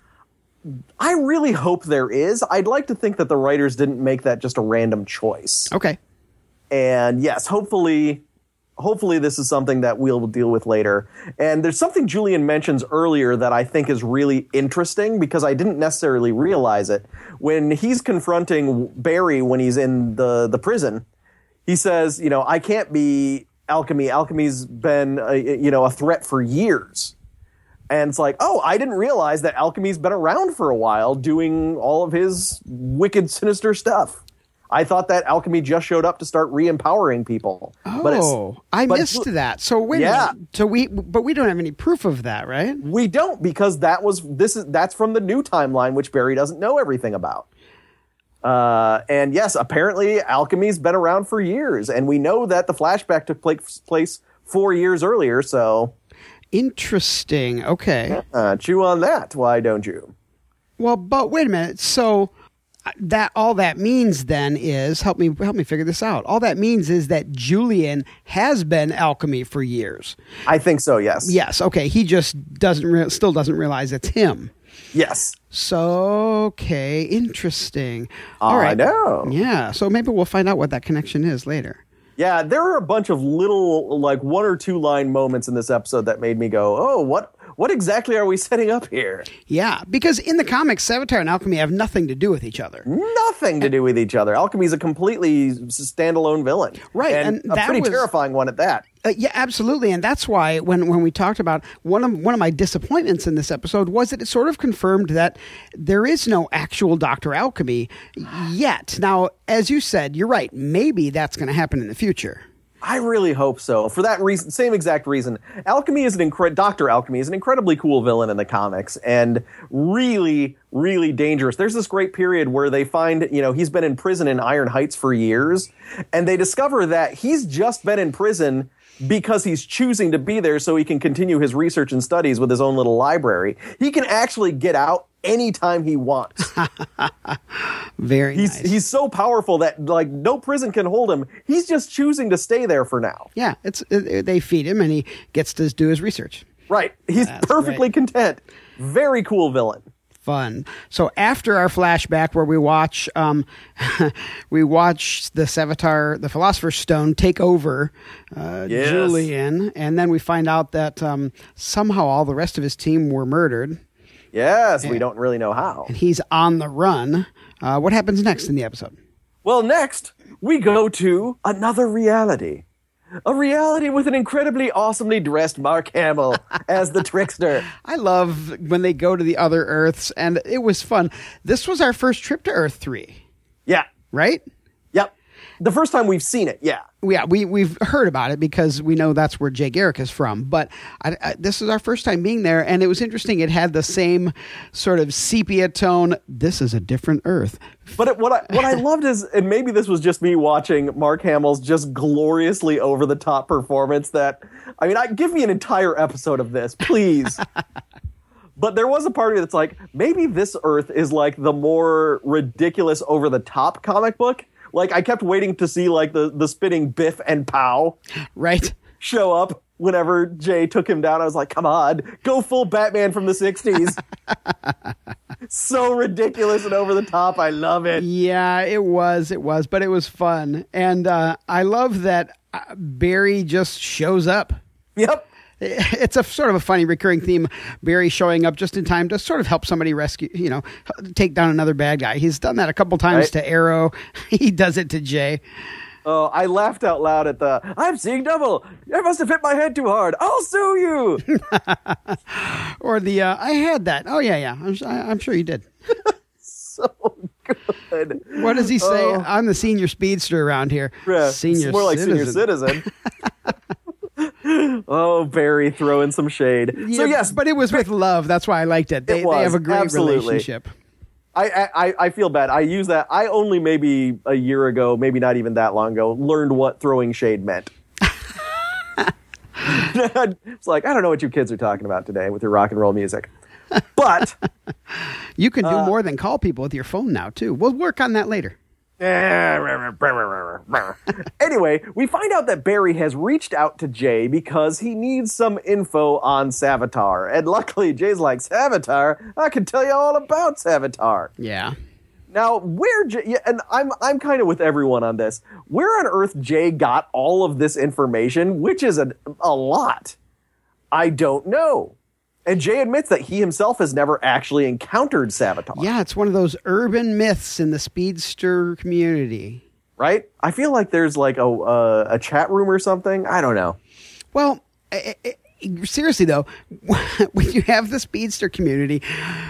I really hope there is. I'd like to think that the writers didn't make that just a random choice. Okay. And yes, hopefully, hopefully this is something that we'll deal with later. And there's something Julian mentions earlier that I think is really interesting because I didn't necessarily realize it. When he's confronting Barry when he's in the, the prison, he says, you know, I can't be alchemy. Alchemy's been, a, you know, a threat for years. And it's like, oh, I didn't realize that alchemy's been around for a while doing all of his wicked, sinister stuff. I thought that alchemy just showed up to start re-empowering people. But it's, Oh, I but missed that. So wait Yeah. a minute. So we, but we don't have any proof of that, right? we don't, because that was this is that's from the new timeline, which Barry doesn't know everything about. Uh, and yes, apparently alchemy's been around for years, and we know that the flashback took place place four years earlier. So Interesting. Okay. uh, chew on that. Why don't you? Well, but wait a minute. So uh, that all that means then is help me help me figure this out. All that means is that Julian has been alchemy for years. I think so. Yes. Yes. Okay. He just doesn't re- still doesn't realize it's him. Yes. So okay, interesting. All I right. know. Yeah. So maybe we'll find out what that connection is later. Yeah, there are a bunch of little, like, one or two line moments in this episode that made me go, oh, what what exactly are we setting up here? Yeah, because in the comics, Savitar and alchemy have nothing to do with each other. Nothing to do with each other. Alchemy's a completely standalone villain. Right, And, and a that pretty was- terrifying one at that. Uh, yeah, absolutely, and that's why when, when we talked about one of one of my disappointments in this episode was that it sort of confirmed that there is no actual Doctor Alchemy yet. Now, as you said, you're right. Maybe that's going to happen in the future. I really hope so. For that reason, same exact reason. Alchemy is an incre- Doctor Alchemy is an incredibly cool villain in the comics, and really, really dangerous. There's this great period where they find, you know, he's been in prison in Iron Heights for years, and they discover that he's just been in prison because he's choosing to be there so he can continue his research and studies with his own little library. He can actually get out anytime he wants. Very He's nice. he's so powerful that, like, no prison can hold him. He's just choosing to stay there for now. Yeah, it's uh, they feed him, and he gets to do his research. Right. He's That's perfectly great. content. Very cool villain. Fun. So after our flashback, where we watch, um, we watch the Savitar, the Philosopher's Stone, take over uh, Yes. Julian, and then we find out that um, somehow all the rest of his team were murdered, Yes, we don't really know how. and he's on the run. Uh, what happens next in the episode? Well, next, we go to another reality. A reality with an incredibly awesomely dressed Mark Hamill as the trickster. I love when they go to the other Earths, and it was fun. This was our first trip to Earth three, Yeah. right? Yep. The first time we've seen it, yeah. Yeah, we, we've heard about it because we know that's where Jay Garrick is from. But I, I, this is our first time being there, and it was interesting. It had the same sort of sepia tone. This is a different Earth. But it, what I what I loved is, and maybe this was just me watching Mark Hamill's just gloriously over the top performance. That I mean, I, give me an entire episode of this, please. But there was a part of me that's like, maybe this Earth is like the more ridiculous, over the top comic book. Like, I kept waiting to see like the the spinning Biff and Pow Right? show up whenever Jay took him down. I was like, come on, go full Batman from the sixties. So ridiculous and over the top. I love it. Yeah, it was. It was. But it was fun. And uh, I love that uh, Barry just shows up. Yep. It's a sort of a funny recurring theme. Barry showing up just in time to sort of help somebody rescue, you know, take down another bad guy. He's done that a couple times Right. to Arrow. He does it to Jay. Oh, I laughed out loud at the, I'm seeing double. I must have hit my head too hard. I'll sue you. Or the, uh, I had that. Oh, yeah, yeah. I'm, I'm sure you did. So good. What does he say? Oh. I'm the senior speedster around here. Yeah, Senior it's more like citizen. senior citizen. Oh, Barry throwing some shade. Yeah, so yes, but it was with love. That's why I liked it. They, It was, they have a great absolutely. relationship. I, I I feel bad. I use that. I only maybe a year ago, maybe not even that long ago, learned what throwing shade meant. It's like, I don't know what you kids are talking about today with your rock and roll music. But You can do Uh, more than call people with your phone now, too. We'll work on that later. anyway, we find out that Barry has reached out to Jay because he needs some info on Savitar. And luckily, Jay's like, Savitar? I can tell you all about Savitar. Yeah. Now, where Jay, yeah, and I'm I'm kind of with everyone on this. Where on earth Jay got all of this information, which is a, a lot, I don't know. And Jay admits that he himself has never actually encountered Savitar. Yeah, it's one of those urban myths in the speedster community. Right? I feel like there's like a uh, a chat room or something. I don't know. Well, i- i- seriously though, when you have the speedster community,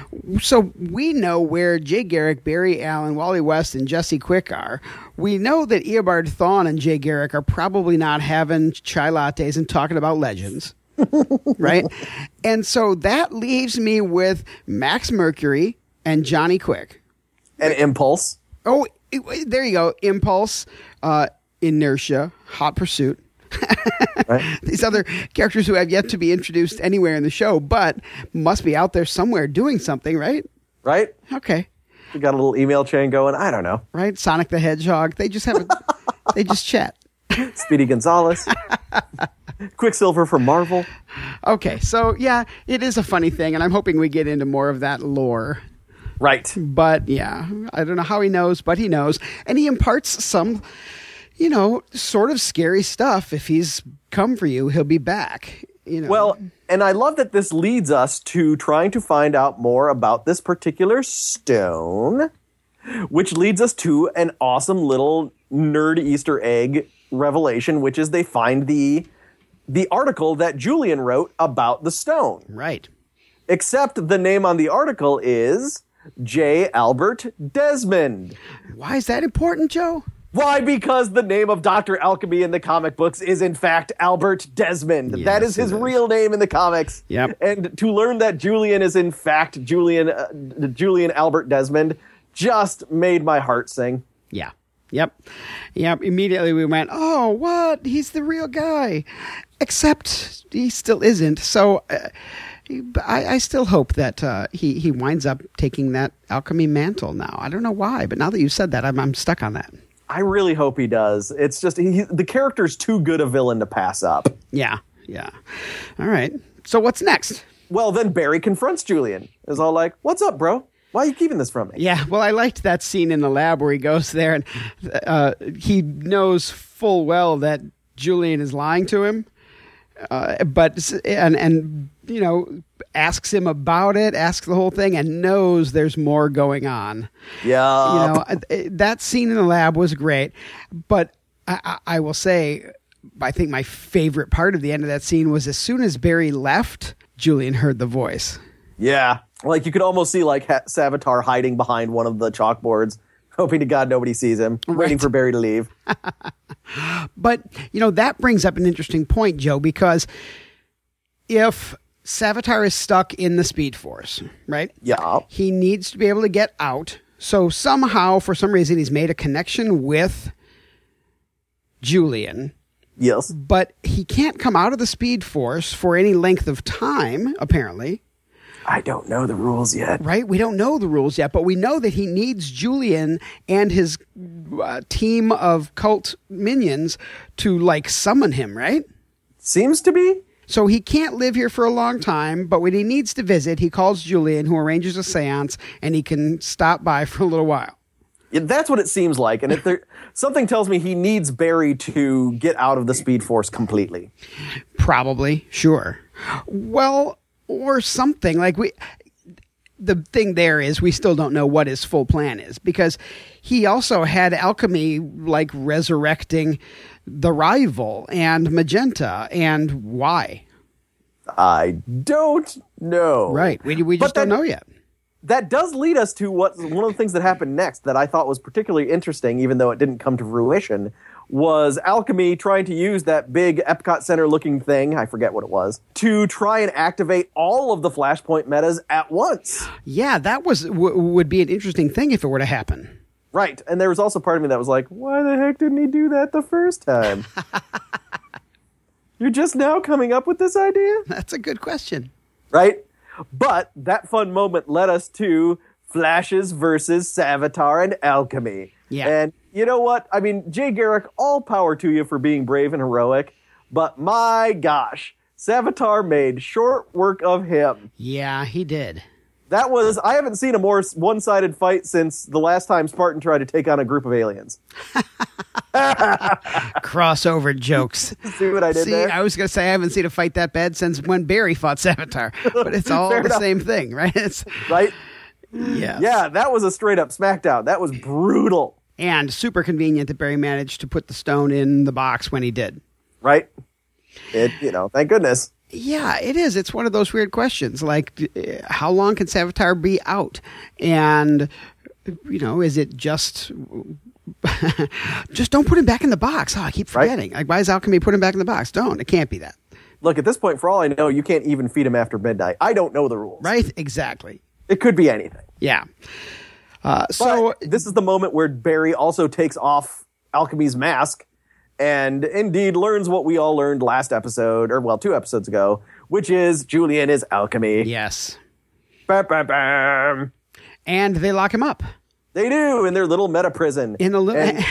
so we know where Jay Garrick, Barry Allen, Wally West, and Jesse Quick are. We know that Eobard Thawne and Jay Garrick are probably not having chai lattes and talking about Legends. Right? And so that leaves me with Max Mercury and Johnny Quick. And Impulse. Oh, it, there you go. Impulse, uh, Inertia, Hot Pursuit. Right. These other characters who have yet to be introduced anywhere in the show, but must be out there somewhere doing something, right? Right? Okay. We got a little email chain going. I don't know. Right? Sonic the Hedgehog. They just have a, they just chat. Speedy Gonzalez. Quicksilver from Marvel. Okay, so yeah, it is a funny thing, and I'm hoping we get into more of that lore. Right. But yeah, I don't know how he knows, but he knows. And he imparts some, you know, sort of scary stuff. If he's come for you, he'll be back. You know. Well, and I love that this leads us to trying to find out more about this particular stone, which leads us to an awesome little nerd Easter egg revelation, which is they find the the article that Julian wrote about the stone. Right. Except the name on the article is J. Albert Desmond. Why is that important, Joe? Why? Because the name of Doctor Alchemy in the comic books is, in fact, Albert Desmond. Yes, that is his it is. real name in the comics. Yep. And to learn that Julian is, in fact, Julian uh, Julian Albert Desmond just made my heart sing. Yeah. Yep. Yep. Immediately we went, oh, what? He's the real guy. Except he still isn't. So uh, I, I still hope that uh, he, he winds up taking that alchemy mantle now. I don't know why, but now that you've said that, I'm, I'm stuck on that. I really hope he does. It's just, he, the character's too good a villain to pass up. Yeah. Yeah. All right. So what's next? Well, then Barry confronts Julian. Is all like, what's up, bro? Why are you keeping this from me? Yeah, well, I liked that scene in the lab where he goes there and uh, he knows full well that Julian is lying to him, uh, but and and you know asks him about it, asks the whole thing, and knows there's more going on. Yeah, you know that scene in the lab was great, but I, I, I will say, I think my favorite part of the end of that scene was as soon as Barry left, Julian heard the voice. Yeah. Like, you could almost see, like, ha- Savitar hiding behind one of the chalkboards, hoping to God nobody sees him, Right. waiting for Barry to leave. But, you know, that brings up an interesting point, Joe, because if Savitar is stuck in the Speed Force, right? Yeah. He needs to be able to get out. So somehow, for some reason, he's made a connection with Julian. Yes. But he can't come out of the Speed Force for any length of time, apparently. I don't know the rules yet. Right? We don't know the rules yet, but we know that he needs Julian and his uh, team of cult minions to, like, summon him, right? Seems to be. So he can't live here for a long time, but when he needs to visit, he calls Julian, who arranges a seance, and he can stop by for a little while. Yeah, that's what it seems like. And if there, something tells me he needs Barry to get out of the Speed Force completely. Probably, sure. Well, or something like we. The thing there is we still don't know what his full plan is, because he also had alchemy like resurrecting the rival and Magenta, and why? I don't know. Right. We we just But don't that- know yet. That does lead us to what one of the things that happened next that I thought was particularly interesting, even though it didn't come to fruition, was Alchemy trying to use that big Epcot Center looking thing, I forget what it was, to try and activate all of the Flashpoint metas at once. Yeah, that was w- would be an interesting thing if it were to happen. Right. And there was also part of me that was like, why the heck didn't he do that the first time? You're just now coming up with this idea? That's a good question. Right? But that fun moment led us to Flashes versus Savitar and Alchemy. Yeah. And you know what? I mean, Jay Garrick, all power to you for being brave and heroic. But my gosh, Savitar made short work of him. Yeah, he did. That was, I haven't seen a more one-sided fight since the last time Spartan tried to take on a group of aliens. Crossover jokes. See what I did See, there? I was going to say I haven't seen a fight that bad since when Barry fought Savitar, but it's all Fair the enough. same thing, right? It's, Right? yes. Yeah, that was a straight-up smackdown. That was brutal. And super convenient that Barry managed to put the stone in the box when he did. Right? It, you know, thank goodness. Yeah, it is. It's one of those weird questions. Like, how long can Savitar be out? And, you know, is it just... just don't put him back in the box. Oh, I keep forgetting. Right? Like, why is Alchemy put him back in the box? Don't. It can't be that. Look, at this point, for all I know, you can't even feed him after midnight. I don't know the rules. Right? Exactly. It could be anything. Yeah. Uh, so but this is the moment where Barry also takes off Alchemy's mask and indeed learns what we all learned last episode, or well, two episodes ago, which is Julian is Alchemy. Yes. Bam, bam, bam. And they lock him up. They do, in their little meta prison. In a little, and,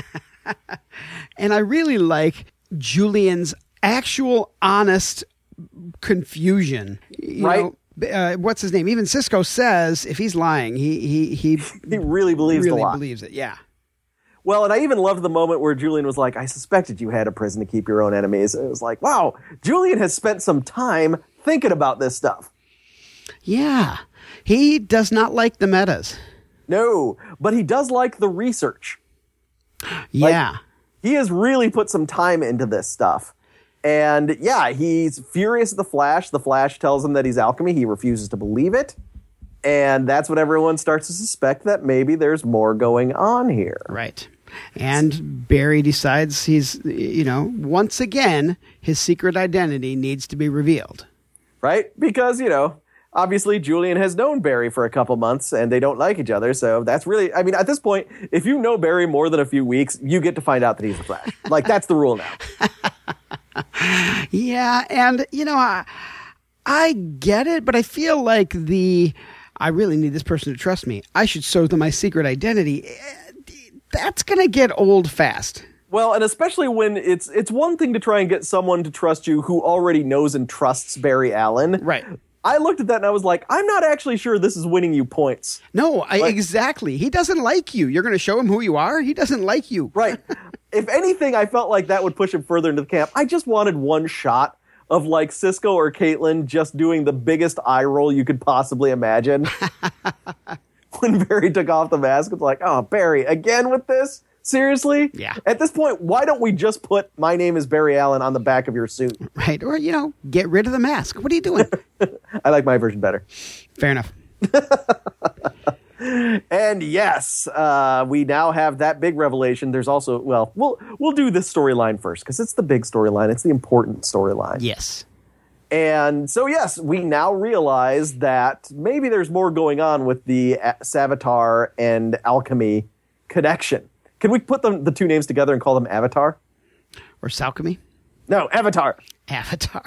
and I really like Julian's actual, honest confusion. You right? know, uh, what's his name? Even Cisco says if he's lying, he he he he really believes really the lie. believes it. Yeah. Well, and I even loved the moment where Julian was like, "I suspected you had a prison to keep your own enemies." It was like, wow, Julian has spent some time thinking about this stuff. Yeah, he does not like the metas. No, but he does like the research. Yeah. Like, he has really put some time into this stuff. And yeah, he's furious at the Flash. The Flash tells him that he's Alchemy. He refuses to believe it. And that's when everyone starts to suspect that maybe there's more going on here. Right. And Barry decides he's, you know, once again, his secret identity needs to be revealed. Right? Because, you know, obviously, Julian has known Barry for a couple months, and they don't like each other. So that's really, I mean, at this point, if you know Barry more than a few weeks, you get to find out that he's the Flash. Like, that's the rule now. Yeah, and, you know, I, I get it, but I feel like the, I really need this person to trust me. I should show them my secret identity. That's going to get old fast. Well, and especially when it's it's one thing to try and get someone to trust you who already knows and trusts Barry Allen. Right. I looked at that and I was like, I'm not actually sure this is winning you points. No, I, like, exactly. He doesn't like you. You're going to show him who you are? He doesn't like you. Right. If anything, I felt like that would push him further into the camp. I just wanted one shot of like Cisco or Caitlin just doing the biggest eye roll you could possibly imagine. When Barry took off the mask, it's like, oh, Barry, again with this? Seriously? Yeah. At this point, why don't we just put "My name is Barry Allen" on the back of your suit? Right. Or, you know, get rid of the mask. What are you doing? I like my version better. Fair enough. And yes, uh, we now have that big revelation. There's also, well, we'll we'll do this storyline first because it's the big storyline. It's the important storyline. Yes. And so, yes, we now realize that maybe there's more going on with the Savitar and Alchemy connection. Can we put them, the two names together and call them Avatar? Or Salchemy? No, Avatar. Avatar.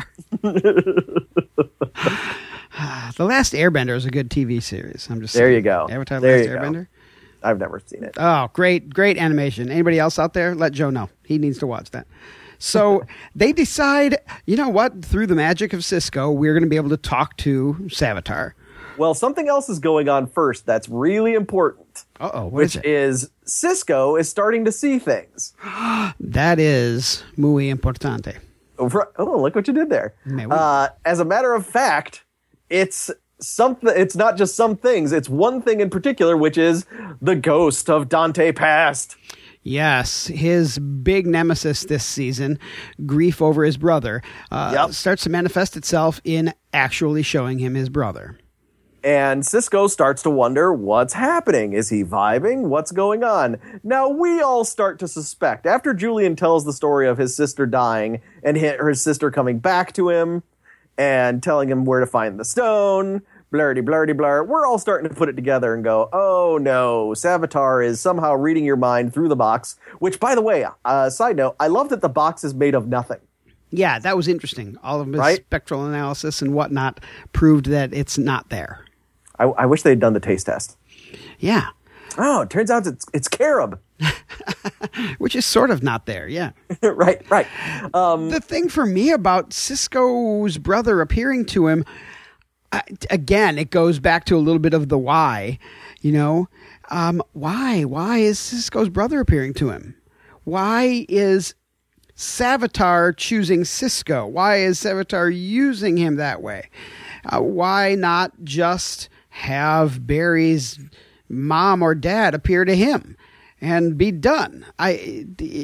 The Last Airbender is a good T V series. I'm just there saying. You go. Avatar: There Last you Airbender. Go. I've never seen it. Oh, great, great animation. Anybody else out there? Let Joe know. He needs to watch that. So they decide, you know what? Through the magic of Cisco, we're going to be able to talk to Savitar. Well, something else is going on first that's really important. Uh-oh, what which is it? is Cisco is starting to see things. That is muy importante. Oh, look what you did there. Me Uh, as a matter of fact, it's something. It's not just some things. It's one thing in particular, which is the ghost of Dante Past. Yes, his big nemesis this season, grief over his brother, uh, Yep. starts to manifest itself in actually showing him his brother. And Cisco starts to wonder what's happening. Is he vibing? What's going on? Now, we all start to suspect. After Julian tells the story of his sister dying and his sister coming back to him and telling him where to find the stone, blurdy, blurdy, blur, we're all starting to put it together and go, oh no, Savitar is somehow reading your mind through the box. Which, by the way, uh, side note, I love that the box is made of nothing. Yeah, that was interesting. All of his Right? spectral analysis and whatnot proved that it's not there. I, I wish they'd done the taste test. Yeah, Oh, it turns out it's, it's carob. which is sort of not there, yeah. right, right. Um, The thing for me about Cisco's brother appearing to him, uh, again, it goes back to a little bit of the why, you know. Um, why? Why is Cisco's brother appearing to him? Why is Savitar choosing Cisco? Why is Savitar using him that way? Uh, why not just have Barry's mom or dad appear to him? and be done. I,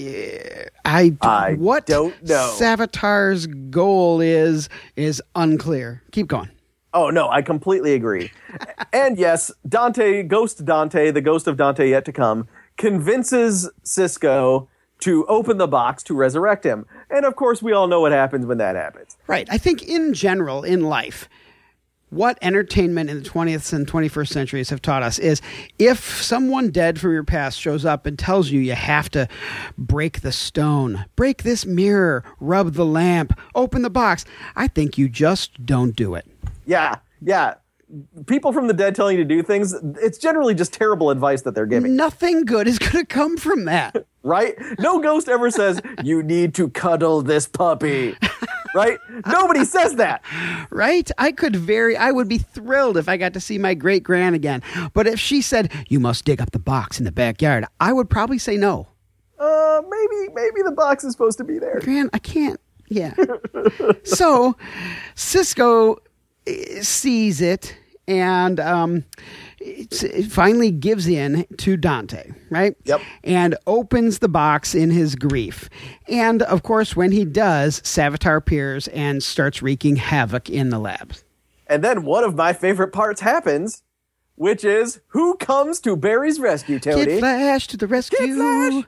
I, I what don't know. Savitar's goal is is unclear. Keep going. Oh, no, I completely agree. And yes, Dante, Ghost Dante, the ghost of Dante yet to come, convinces Sisko to open the box to resurrect him. And of course, we all know what happens when that happens. Right. I think in general, in life, what entertainment in the twentieth and twenty-first centuries have taught us is if someone dead from your past shows up and tells you you have to break the stone, break this mirror, rub the lamp, open the box, I think you just don't do it. Yeah, yeah. People from the dead telling you to do things, it's generally just terrible advice that they're giving. Nothing good is going to come from that. Right? No ghost ever says, you need to cuddle this puppy. Right? Nobody says that. Right? I could very, I would be thrilled if I got to see my great gran again. But if she said, you must dig up the box in the backyard, I would probably say no. Uh, maybe, maybe the box is supposed to be there. Gran, I can't. Yeah. So, Sisko sees it and um, it finally gives in to Dante, right? Yep. And opens the box in his grief. And, of course, when he does, Savitar appears and starts wreaking havoc in the lab. And then one of my favorite parts happens, which is, who comes to Barry's rescue, Tony? Kid Flash to the rescue. Kid Flash!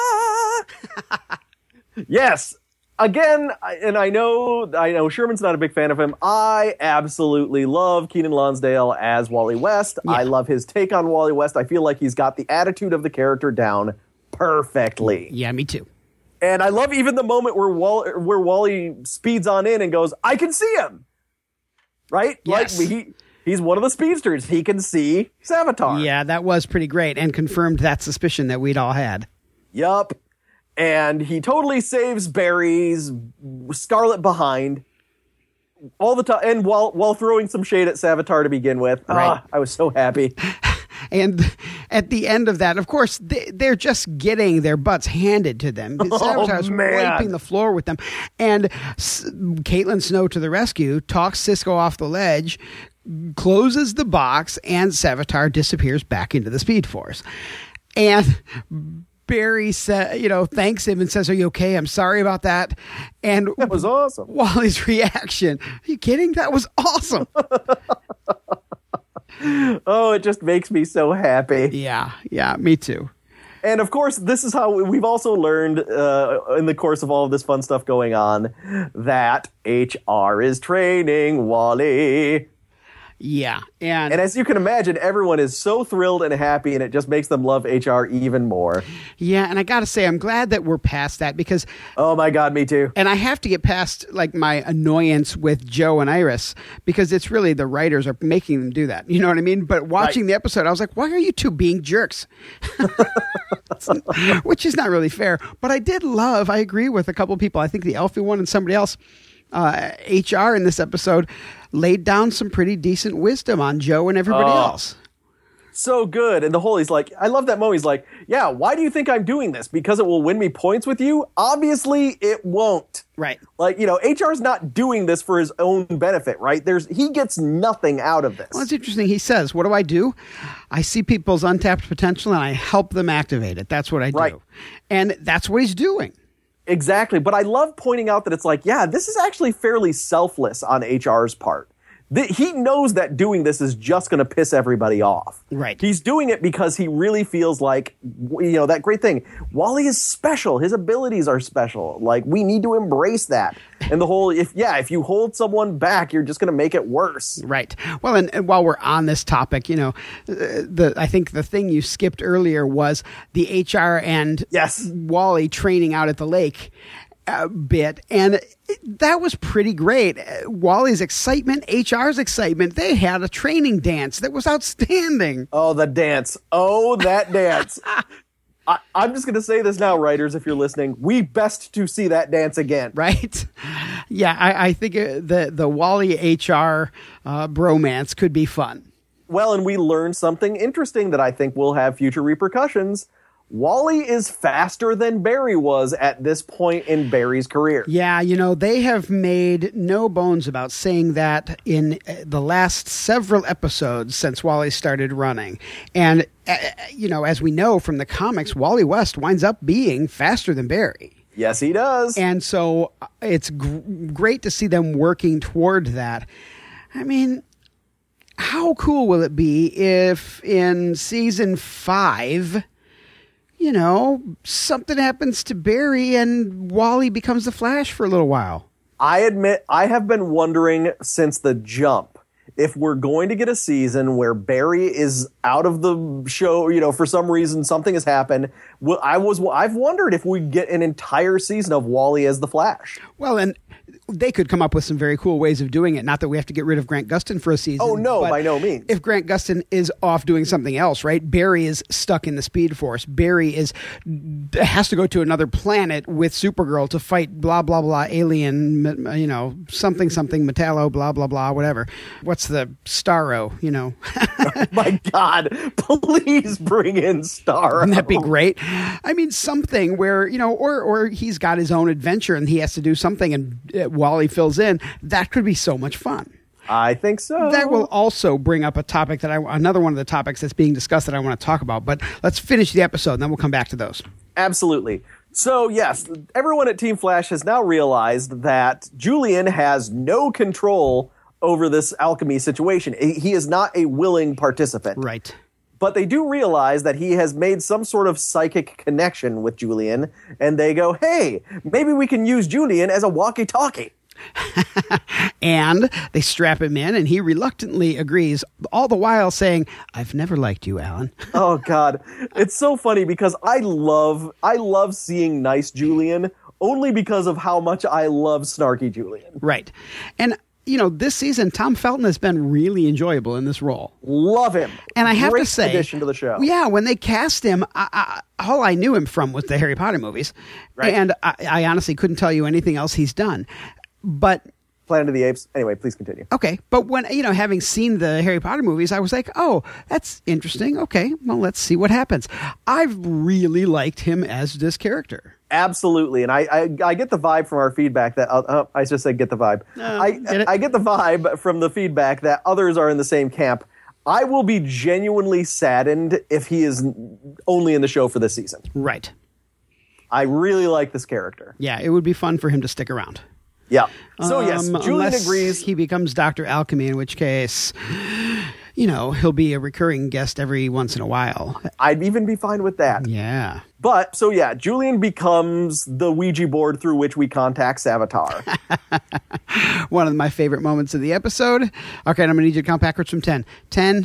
Ah! Yes. Again, and I know I know Sherman's not a big fan of him. I absolutely love Kenan Lonsdale as Wally West. Yeah. I love his take on Wally West. I feel like he's got the attitude of the character down perfectly. Yeah, me too. And I love even the moment where Wall, where Wally speeds on in and goes, I can see him. Right? Yes. Like he, he's one of the speedsters. He can see Savitar. Yeah, that was pretty great and confirmed that suspicion that we'd all had. Yup. And he totally saves Barry's Scarlet behind all the time, and while while throwing some shade at Savitar to begin with. Right. Ah, I was so happy. And at the end of that, of course, they, they're just getting their butts handed to them. Savitar's Oh, man. wiping the floor with them. And S- Caitlin Snow to the rescue, talks Sisko off the ledge, closes the box, and Savitar disappears back into the Speed Force. And Barry sa- you know, thanks him and says, are you okay? I'm sorry about that. And That was awesome. Wally's reaction, are you kidding? That was awesome. Oh, it just makes me so happy. Yeah, yeah, me too. And of course, this is how we've also learned uh, in the course of all of this fun stuff going on that H R is training Wally. Yeah. And, And as you can imagine, everyone is so thrilled and happy, and it just makes them love H R even more. yeah, and I got to say, I'm glad that we're past that because, Oh my God, me too. and I have to get past like my annoyance with Joe and Iris because it's really the writers are making them do that. You know what I mean? But watching Right. the episode, I was like, why are you two being jerks? Which is not really fair. But I did love, I agree with a couple of people. I think the Elfie one and somebody else, uh, H R in this episode, laid down some pretty decent wisdom on Joe and everybody Oh. else. So good. And the whole, he's like, I love that moment. He's like, yeah, why do you think I'm doing this? Because it will win me points with you? Obviously, it won't. Right. Like, you know, H R's not doing this for his own benefit, right? There's he gets nothing out of this. Well, it's interesting. He says, what do I do? I see people's untapped potential and I help them activate it. That's what I do. Right. And that's what he's doing. Exactly. But I love pointing out that it's like, yeah, this is actually fairly selfless on H R's part. Th- He knows that doing this is just going to piss everybody off. Right. He's doing it because he really feels like, you know, that great thing. Wally is special. His abilities are special. Like, we need to embrace that. And the whole, if, yeah, if you hold someone back, you're just going to make it worse. Right. Well, and, and while we're on this topic, you know, uh, the I think the thing you skipped earlier was the H R and Yes. Wally training out at the lake uh, bit. And it- that was pretty great. Uh, Wally's excitement, H R's excitement, they had a training dance that was outstanding. Oh, the dance. Oh, that dance. I, I'm just going to say this now, writers, if you're listening. We best to see that dance again. Right? Yeah, I, I think uh, the, the Wally H R uh, bromance could be fun. Well, and we learned something interesting that I think will have future repercussions. Wally is faster than Barry was at this point in Barry's career. Yeah, you know, they have made no bones about saying that in the last several episodes since Wally started running. And, uh, you know, as we know from the comics, Wally West winds up being faster than Barry. Yes, he does. And so it's gr- great to see them working toward that. I mean, how cool will it be if in season five, you know, something happens to Barry and Wally becomes the Flash for a little while? I admit, I have been wondering since the jump if we're going to get a season where Barry is out of the show, you know, for some reason something has happened. Well, I was, I've wondered if we get an entire season of Wally as the Flash. Well, and they could come up with some very cool ways of doing it. Not that we have to get rid of Grant Gustin for a season. Oh, no, but by no means. If Grant Gustin is off doing something else, right? Barry is stuck in the Speed Force. Barry is has to go to another planet with Supergirl to fight blah, blah, blah, alien, you know, something, something, Metallo, blah, blah, blah, whatever. What's the Starro, you know? Oh my God, please bring in Starro. Wouldn't that be great? I mean, something where, you know, or or he's got his own adventure and he has to do something and uh, Wally fills in. That could be so much fun. I think so. That will also bring up a topic that I, another one of the topics that's being discussed that I want to talk about. But let's finish the episode and then we'll come back to those. Absolutely. So, yes, everyone at Team Flash has now realized that Julian has no control over this alchemy situation. He is not a willing participant. Right. But they do realize that he has made some sort of psychic connection with Julian, and they go, hey, maybe we can use Julian as a walkie-talkie. And they strap him in, and he reluctantly agrees, all the while saying, I've never liked you, Alan. Oh, God. It's so funny because I love, I love seeing nice Julian only because of how much I love snarky Julian. Right. And you know, this season, Tom Felton has been really enjoyable in this role. Love him. And I have Great to say, addition to the show. Yeah, when they cast him, I, I, all I knew him from was the Harry Potter movies. Right. And I, I honestly couldn't tell you anything else he's done. But Planet of the Apes. Anyway, please continue. Okay. But when, you know, having seen the Harry Potter movies, I was like, oh, that's interesting. Okay, well, let's see what happens. I've really liked him as this character. Absolutely. And I, I, I get the vibe from our feedback that, uh, uh, I just said get the vibe. Uh, I, get I get the vibe from the feedback that others are in the same camp. I will be genuinely saddened if he is only in the show for this season. Right. I really like this character. Yeah, it would be fun for him to stick around. Yeah. So, yes, Um, Julian unless agrees. he becomes Doctor Alchemy, in which case, you know, he'll be a recurring guest every once in a while. I'd even be fine with that. Yeah. But, so yeah, Julian becomes the Ouija board through which we contact Savitar. One of my favorite moments of the episode. Okay, I'm going to need you to count backwards from ten. ten.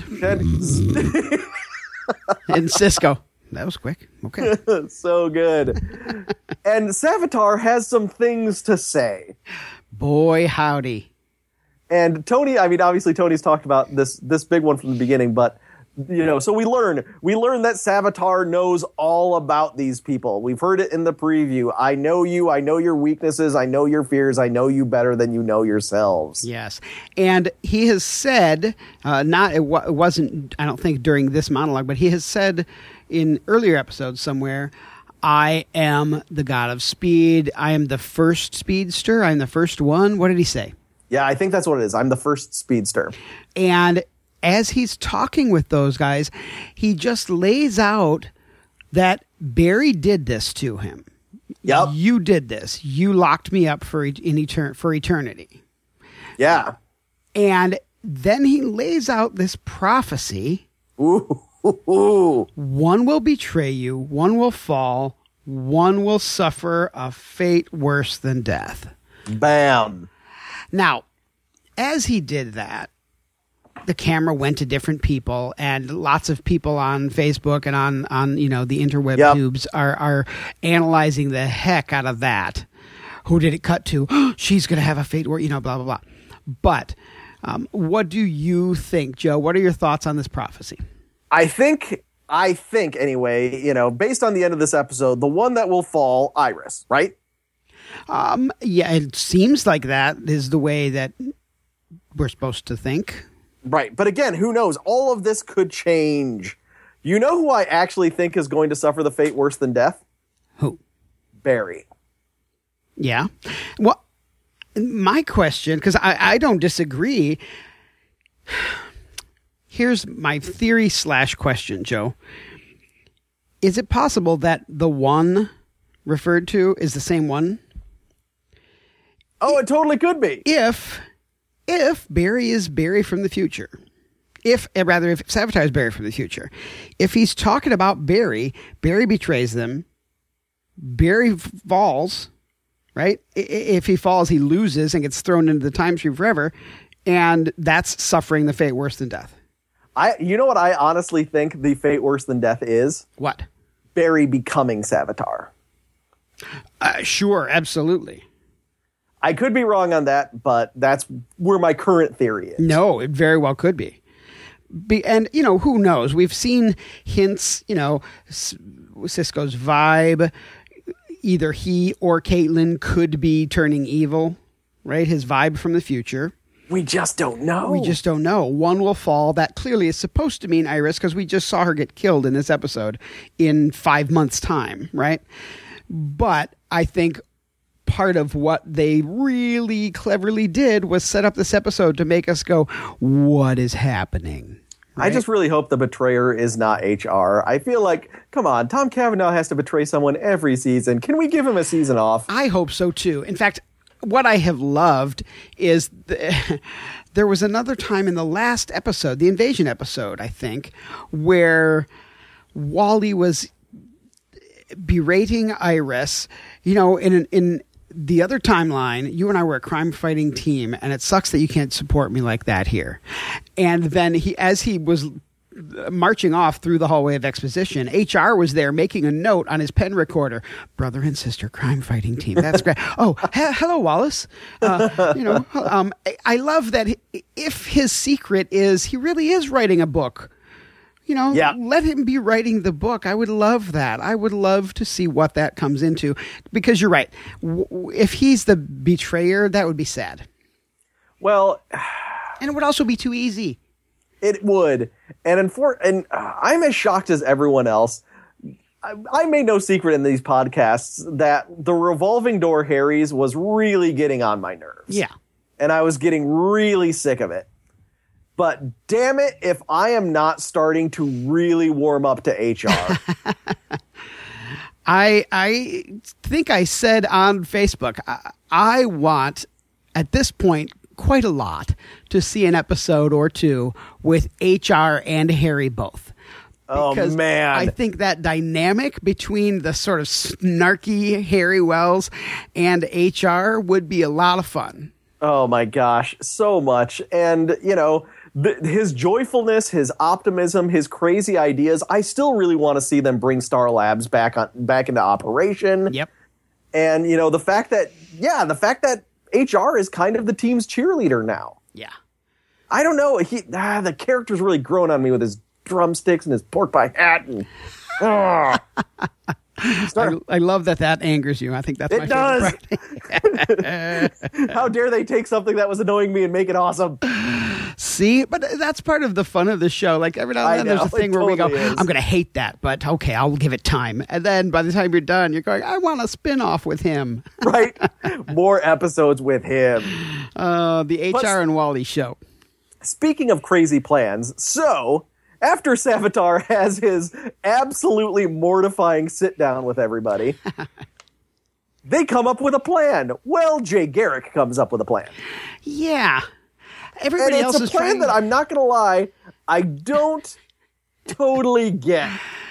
And Cisco. That was quick. Okay. So good. And Savitar has some things to say. Boy, howdy. And Tony, I mean, obviously Tony's talked about this this big one from the beginning, but, you know, so we learn, we learn that Savitar knows all about these people. We've heard it in the preview. I know you. I know your weaknesses. I know your fears. I know you better than you know yourselves. Yes. And he has said, uh, not, it, w- it wasn't, I don't think during this monologue, but he has said in earlier episodes somewhere, I am the god of speed. I am the first speedster. I'm the first one. What did he say? Yeah, I think that's what it is. I'm the first speedster. And as he's talking with those guys, he just lays out that Barry did this to him. Yep. You did this. You locked me up for in etern- for eternity. Yeah. And then he lays out this prophecy. Ooh. Ooh. One will betray you, one will fall, one will suffer a fate worse than death. Bam. Now, as he did that, the camera went to different people, and lots of people on Facebook and on, on you know, the interweb Yep. tubes are, are analyzing the heck out of that. Who did it cut to? Oh, she's going to have a fate where, you know, blah, blah, blah. But um, what do you think, Joe? What are your thoughts on this prophecy? I think, I think anyway, you know, based on the end of this episode, the one that will fall, Iris, right? Um, yeah, it seems like that is the way that we're supposed to think. Right. But again, who knows? All of this could change. You know who I actually think is going to suffer the fate worse than death? Who? Barry. Yeah. Well, my question, because I, I don't disagree. Here's my theory slash question, Joe. Is it possible that the one referred to is the same one? Oh, it totally could be. If, if Barry is Barry from the future. If, rather, if Savitar is Barry from the future. If he's talking about Barry, Barry betrays them. Barry falls, right? If he falls, he loses and gets thrown into the time stream forever. And that's suffering the fate worse than death. I, you know what I honestly think the fate worse than death is? What? Barry becoming Savitar. Uh, sure, absolutely. I could be wrong on that, but that's where my current theory is. No, it very well could be. Be and, you know, who knows? We've seen hints, you know, Cisco's vibe. Either he or Caitlin could be turning evil, right? His vibe from the future. We just don't know. We just don't know. One will fall. That clearly is supposed to mean Iris because we just saw her get killed in this episode in five months' time, right? But I think part of what they really cleverly did was set up this episode to make us go, what is happening? Right? I just really hope the betrayer is not H R. I feel like, come on, Tom Cavanaugh has to betray someone every season. Can we give him a season off? I hope so, too. In fact, what I have loved is the, there was another time in the last episode, the invasion episode, I think, where Wally was berating Iris. You know, in in the other timeline, you and I were a crime-fighting team, and it sucks that you can't support me like that here. And then he, as he was marching off through the hallway of exposition, H R was there making a note on his pen recorder. Brother and sister crime fighting team. That's great. Oh, he- hello, Wallace. Uh, you know, um, I-, I love that if his secret is he really is writing a book. You know, yeah. Let him be writing the book. I would love that. I would love to see what that comes into. Because you're right. W- if he's the betrayer, that would be sad. Well, and it would also be too easy. It would. And, infor- and uh, I'm as shocked as everyone else. I, I made no secret in these podcasts that the revolving door Harry's was really getting on my nerves. Yeah. And I was getting really sick of it. But damn it, if I am not starting to really warm up to H R. I I think I said on Facebook, I, I want, at this point, quite a lot to see an episode or two with H R and Harry both. Because oh, man. I think that dynamic between the sort of snarky Harry Wells and H R would be a lot of fun. Oh, my gosh. So much. And, you know, th- his joyfulness, his optimism, his crazy ideas, I still really want to see them bring Star Labs back on back into operation. Yep. And, you know, the fact that, yeah, the fact that H R is kind of the team's cheerleader now. Yeah. I don't know. He, ah, the character's really grown on me with his drumsticks and his pork pie hat. And, oh. I, I love that that angers you. I think that's it my does. favorite part. How dare they take something that was annoying me and make it awesome? See, but that's part of the fun of the show. Like every now and then I know, there's a thing it where totally we go, is. I'm going to hate that, but okay, I'll give it time. And then by the time you're done, you're going, I want a spin-off with him. Right? More episodes with him. Uh, the H R But- and Wally show. Speaking of crazy plans, so after Savitar has his absolutely mortifying sit down with everybody, they come up with a plan. Well, Jay Garrick comes up with a plan. Yeah. Everybody And else it's a is plan trying. that I'm not going to lie, I don't totally get.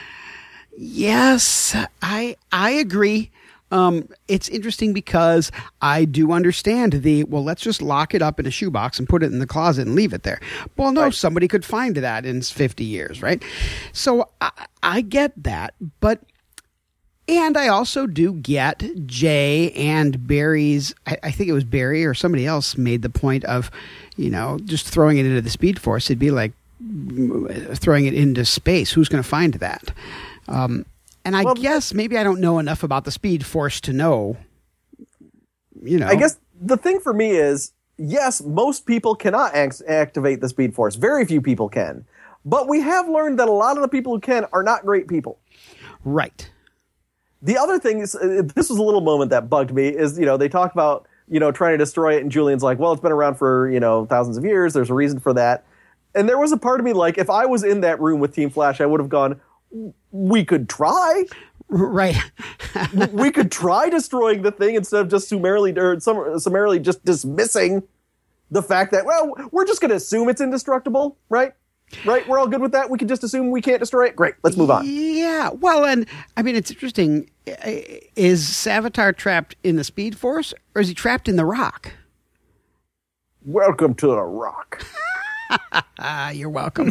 Yes, I I agree. Um, it's interesting because I do understand the, well, let's just lock it up in a shoebox and put it in the closet and leave it there. Well, no, Right. somebody could find that in fifty years, right? So I, I get that, but, and I also do get Jay and Barry's, I, I think it was Barry or somebody else made the point of, you know, just throwing it into the Speed Force. It'd be like throwing it into space. Who's going to find that? Um, And I Well, guess maybe I don't know enough about the Speed Force to know, you know. I guess the thing for me is, yes, most people cannot act- activate the Speed Force. Very few people can. But we have learned that a lot of the people who can are not great people. Right. The other thing is, uh, this was a little moment that bugged me, is, you know, they talk about, you know, trying to destroy it, and Julian's like, well, it's been around for, you know, thousands of years. There's a reason for that. And there was a part of me, like, if I was in that room with Team Flash, I would have gone, we could try. Right. We could try destroying the thing instead of just summarily, or sum- summarily just dismissing the fact that, well, we're just going to assume it's indestructible, right? Right? We're all good with that. We can just assume we can't destroy it. Great. Let's move on. Yeah. Well, and I mean, it's interesting. Is Savitar trapped in the Speed Force, or is he trapped in the Rock? Welcome to the Rock. Ah, you're welcome.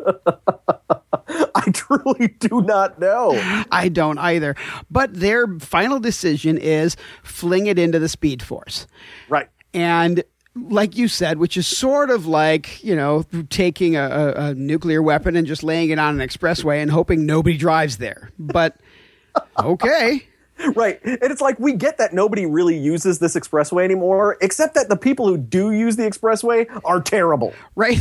I truly do not know. I don't either. But their final decision is fling it into the Speed Force. Right. And like you said, which is sort of like, you know, taking a, a, a nuclear weapon and just laying it on an expressway and hoping nobody drives there. But okay. Right. And it's like, we get that nobody really uses this expressway anymore, except that the people who do use the expressway are terrible. Right.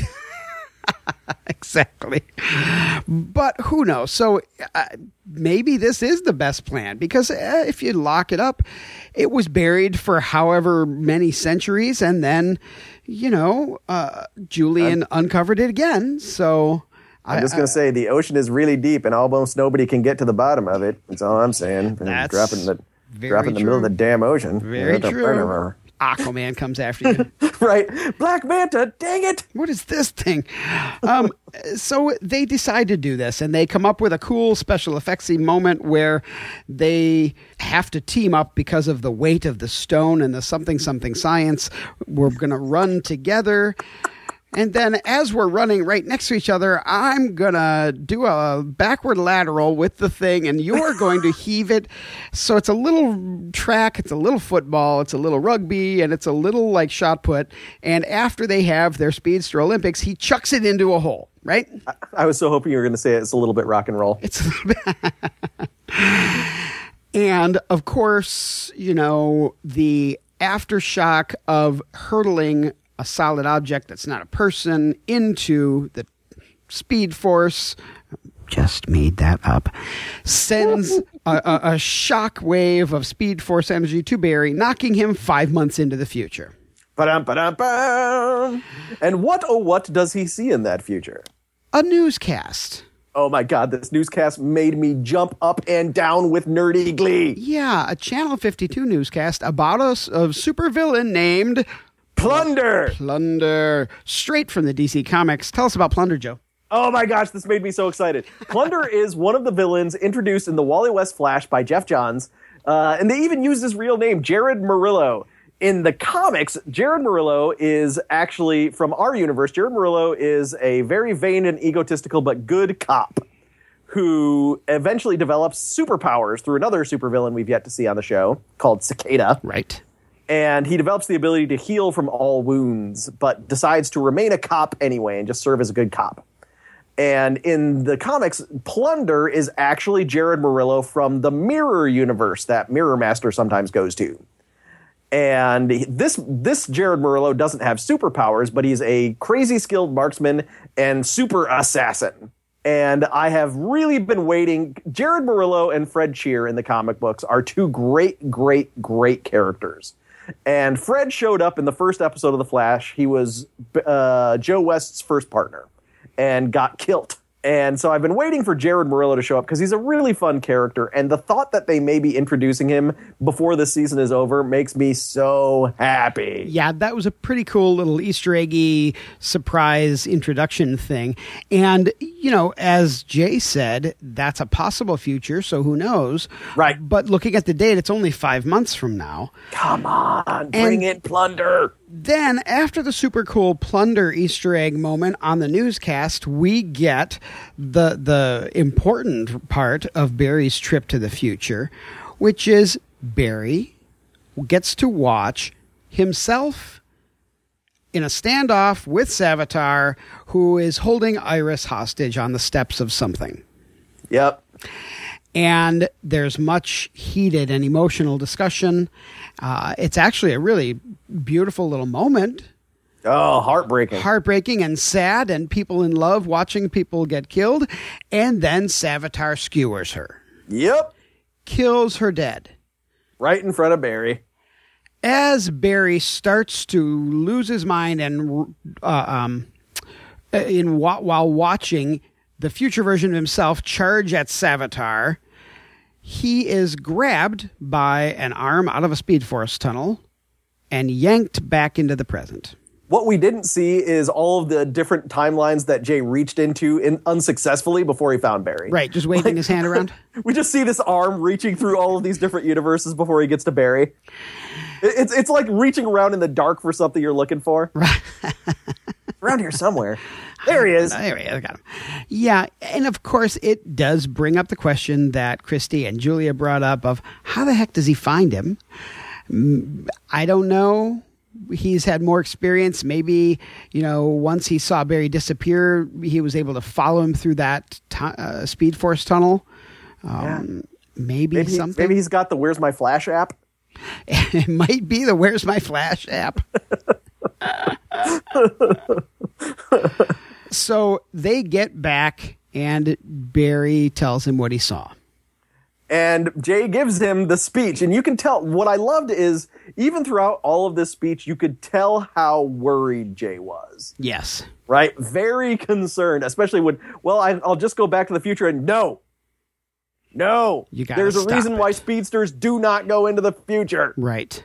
Exactly. But who knows? So uh, maybe this is the best plan, because uh, if you lock it up, it was buried for however many centuries, and then, you know, uh, Julian um, uncovered it again. So I'm just going to say the ocean is really deep and almost nobody can get to the bottom of it. That's all I'm saying. That's drop it in the, very drop it in the true. middle of the damn ocean. Very yeah, true. Aquaman comes after you. Right. Black Manta, dang it. What is this thing? Um, so they decide to do this, and they come up with a cool special effectsy moment where they have to team up because of the weight of the stone and the something something science. We're going to run together. And then as we're running right next to each other, I'm going to do a backward lateral with the thing, and you're going to heave it. So it's a little track, it's a little football, it's a little rugby, and it's a little like shot put. And after they have their Speedster Olympics, he chucks it into a hole, right? I, I was so hoping you were going to say it's a little bit rock and roll. It's a little bit. And of course, you know, the aftershock of hurtling a solid object that's not a person into the Speed Force, just made that up, sends a, a, a shock wave of Speed Force energy to Barry, knocking him five months into the future. Ba-dum, ba-dum, ba-dum. And what, oh, what does he see in that future? A newscast. Oh my God, this newscast made me jump up and down with nerdy glee. Yeah, a Channel fifty-two newscast about a, a supervillain named Plunder! Plunder. Straight from the D C Comics. Tell us about Plunder, Joe. Oh my gosh, this made me so excited. Plunder is one of the villains introduced in the Wally West Flash by Jeff Johns. Uh, and they even used his real name, Jared Murillo. In the comics, Jared Murillo is actually, from our universe, Jared Murillo is a very vain and egotistical but good cop who eventually develops superpowers through another supervillain we've yet to see on the show called Cicada. Right. And he develops the ability to heal from all wounds, but decides to remain a cop anyway and just serve as a good cop. And in the comics, Plunder is actually Jared Murillo from the Mirror universe that Mirror Master sometimes goes to. And this this Jared Murillo doesn't have superpowers, but he's a crazy skilled marksman and super assassin. And I have really been waiting. Jared Murillo and Fred Shear in the comic books are two great, great, great characters. And Fred showed up in the first episode of The Flash. He was uh, Joe West's first partner and got killed. And so I've been waiting for Jared Murillo to show up because he's a really fun character. And the thought that they may be introducing him before the season is over makes me so happy. Yeah, that was a pretty cool little Easter eggy surprise introduction thing. And, you know, as Jay said, that's a possible future, so who knows? Right. But looking at the date, it's only five months from now. Come on, bring And- in Plunder. Then, after the super cool Plunder Easter egg moment on the newscast, we get the the important part of Barry's trip to the future, which is Barry gets to watch himself in a standoff with Savitar, who is holding Iris hostage on the steps of something. Yep. And there's much heated and emotional discussion. Uh, it's actually a really beautiful little moment. Oh, heartbreaking. Heartbreaking and sad, and people in love watching people get killed. And then Savitar skewers her. Yep. Kills her dead. Right in front of Barry. As Barry starts to lose his mind and uh, um, in while watching the future version of himself charge at Savitar, he is grabbed by an arm out of a Speed Force tunnel and yanked back into the present. What we didn't see is all of the different timelines that Jay reached into in, unsuccessfully before he found Barry. Right, just waving like, his hand around. We just see this arm reaching through all of these different universes before he gets to Barry. It's it's like reaching around in the dark for something you're looking for. Right. Around here somewhere. There he is. There he is. I got him. Yeah, and of course it does bring up the question that Christy and Julia brought up of how the heck does he find him? I don't know. He's had more experience. Maybe, you know, once he saw Barry disappear, he was able to follow him through that t- uh, Speed Force tunnel. Um, yeah. Maybe, maybe something. Maybe he's got the Where's My Flash app. It might be the Where's My Flash app. So they get back, and Barry tells him what he saw. And Jay gives him the speech. And you can tell, what I loved is, even throughout all of this speech, you could tell how worried Jay was. Yes. Right? Very concerned, especially when, well, I, I'll just go back to the future and no. No. You gotta There's a stop reason it. why speedsters do not go into the future. Right.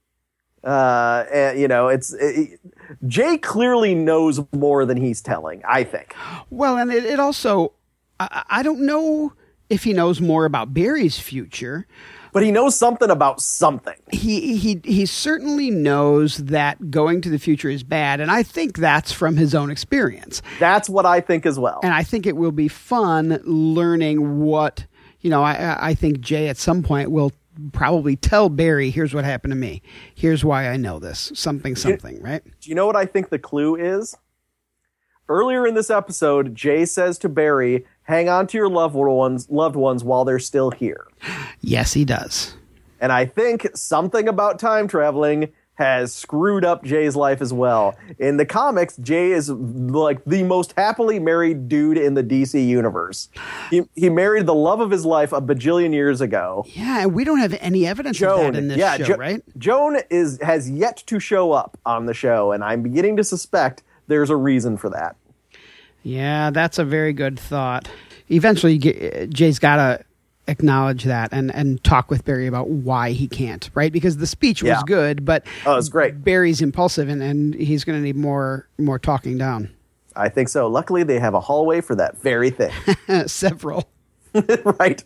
Uh, and, you know, it's it, Jay clearly knows more than he's telling, I think. Well, and it, it also, I, I don't know if he knows more about Barry's future, but he knows something about something. He he he certainly knows that going to the future is bad, and I think that's from his own experience. That's what I think as well. And I think it will be fun learning what, you know, I I think Jay at some point will probably tell Barry, here's what happened to me. Here's why I know this. Something, something, do you, right? Do you know what I think the clue is? Earlier in this episode, Jay says to Barry, hang on to your loved ones, loved ones while they're still here. Yes, he does. And I think something about time traveling has screwed up Jay's life as well. In the comics, Jay is like the most happily married dude in the D C universe. He he married the love of his life a bajillion years ago. Yeah, and we don't have any evidence Joan, of that in this yeah, show, jo- right? Joan is has yet to show up on the show, and I'm beginning to suspect there's a reason for that. Yeah, that's a very good thought. Eventually, Jay's got to acknowledge that and, and talk with Barry about why he can't, right? Because the speech was yeah. good, but oh, it's great. Barry's impulsive, and, and he's going to need more more talking down. I think so. Luckily, they have a hallway for that very thing. Several. Right.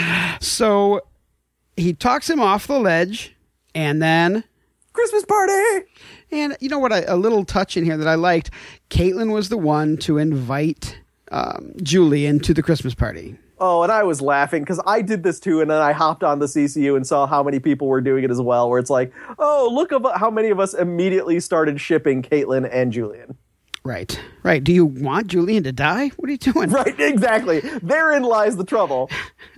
So he talks him off the ledge, and then... Christmas party! And you know what? I, a little touch in here that I liked. Caitlin was the one to invite um, Julie into the Christmas party. Oh, and I was laughing because I did this too, and then I hopped on the C C U and saw how many people were doing it as well, where it's like, oh, look at how many of us immediately started shipping Caitlin and Julian. Right, right. Do you want Julian to die? What are you doing? Right, exactly. Therein lies the trouble.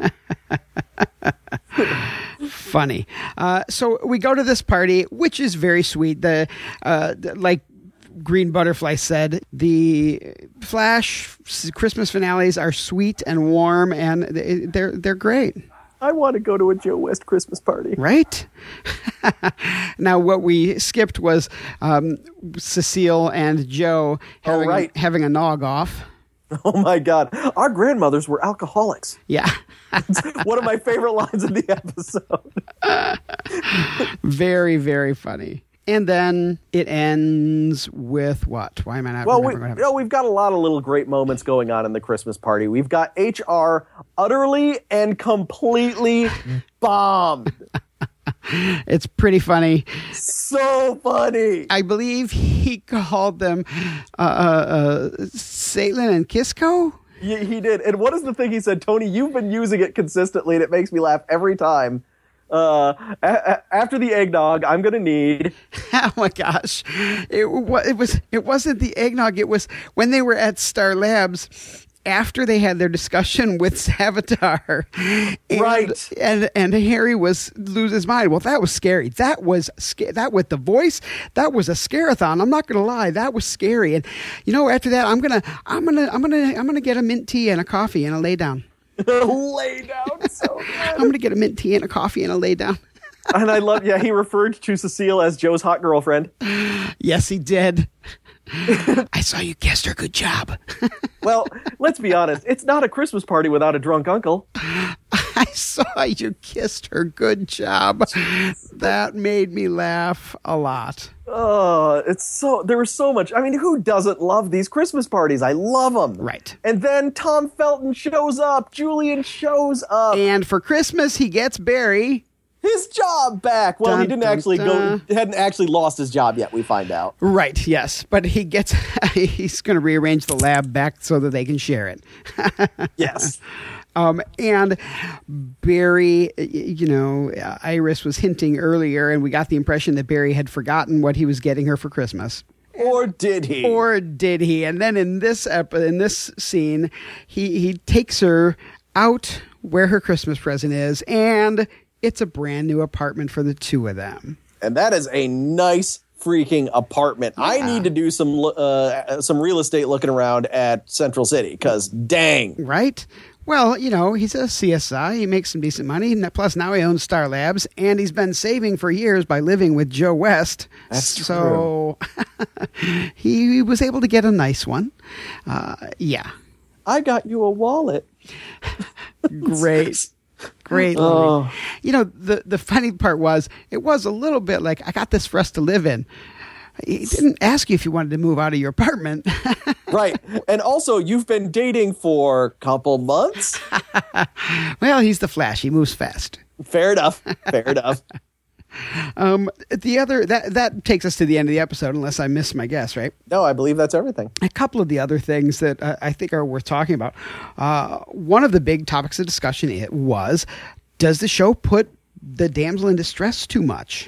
Funny. Uh, so we go to this party, which is very sweet. The uh, like Green Butterfly said, the Flash Christmas finales are sweet and warm, and they're they're great. I want to go to a Joe West Christmas party. Right? Now, what we skipped was um, Cecile and Joe having, oh, right. a, having a nog off. Oh, my God. Our grandmothers were alcoholics. Yeah. One of my favorite lines in the episode. Very, very funny. And then it ends with what? Why am I not well, remembering we, what happened? You know, we've got a lot of little great moments going on in the Christmas party. We've got H R utterly and completely bombed. It's pretty funny. So funny. I believe he called them uh, uh, uh, Satan and Kisco. Yeah, he did. And what is the thing he said? Tony, you've been using it consistently, and it makes me laugh every time. Uh, a- a- after the eggnog, I'm going to need... Oh, my gosh. It, it was, it wasn't the eggnog. It was when they were at Star Labs after they had their discussion with Savitar. And, Right. And and Harry was lose his mind. Well, that was scary. That was sca- that with the voice, that was a scare-a-thon. I'm not going to lie. That was scary. And you know, after that, I'm going to I'm going to I'm going to I'm going to get a mint tea and a coffee and a lay down. Lay down so good. I'm going to get a mint tea and a coffee and a lay down. And I love, yeah, he referred to Cecile as Joe's hot girlfriend. Yes, he did. I saw you kissed her. Good job. Well, let's be honest. It's not a Christmas party without a drunk uncle. I saw you kissed her. Good job. That made me laugh a lot. Oh, it's so, there was so much. I mean, who doesn't love these Christmas parties? I love them. Right. And then Tom Felton shows up. Julian shows up. And for Christmas, he gets Barry. His job back. Well, Dun, he didn't dun, actually dun. go, hadn't actually lost his job yet, we find out. Right, yes. But he gets, he's going to rearrange the lab back so that they can share it. Yes. Um, and Barry, you know, Iris was hinting earlier, and we got the impression that Barry had forgotten what he was getting her for Christmas. Or did he? Or did he? And then in this ep- in this scene, he, he takes her out where her Christmas present is, and it's a brand new apartment for the two of them. And that is a nice freaking apartment. Yeah. I need to do some uh, some real estate looking around at Central City, because dang. Right? Well, you know, he's a C S I. He makes some decent money. Plus, now he owns Star Labs, and he's been saving for years by living with Joe West. That's so he was able to get a nice one. Uh, yeah. I got you a wallet. Great. Great. Oh. You know, the, the funny part was, it was a little bit like, I got this for us to live in. He didn't ask you if you wanted to move out of your apartment. Right. And also, you've been dating for a couple months? Well, he's the Flash. He moves fast. Fair enough. Fair enough. Um, the other, that, that takes us to the end of the episode, unless I missed my guess, right? No, I believe that's everything. A couple of the other things that uh, I think are worth talking about. Uh, one of the big topics of discussion it was, does the show put the damsel in distress too much?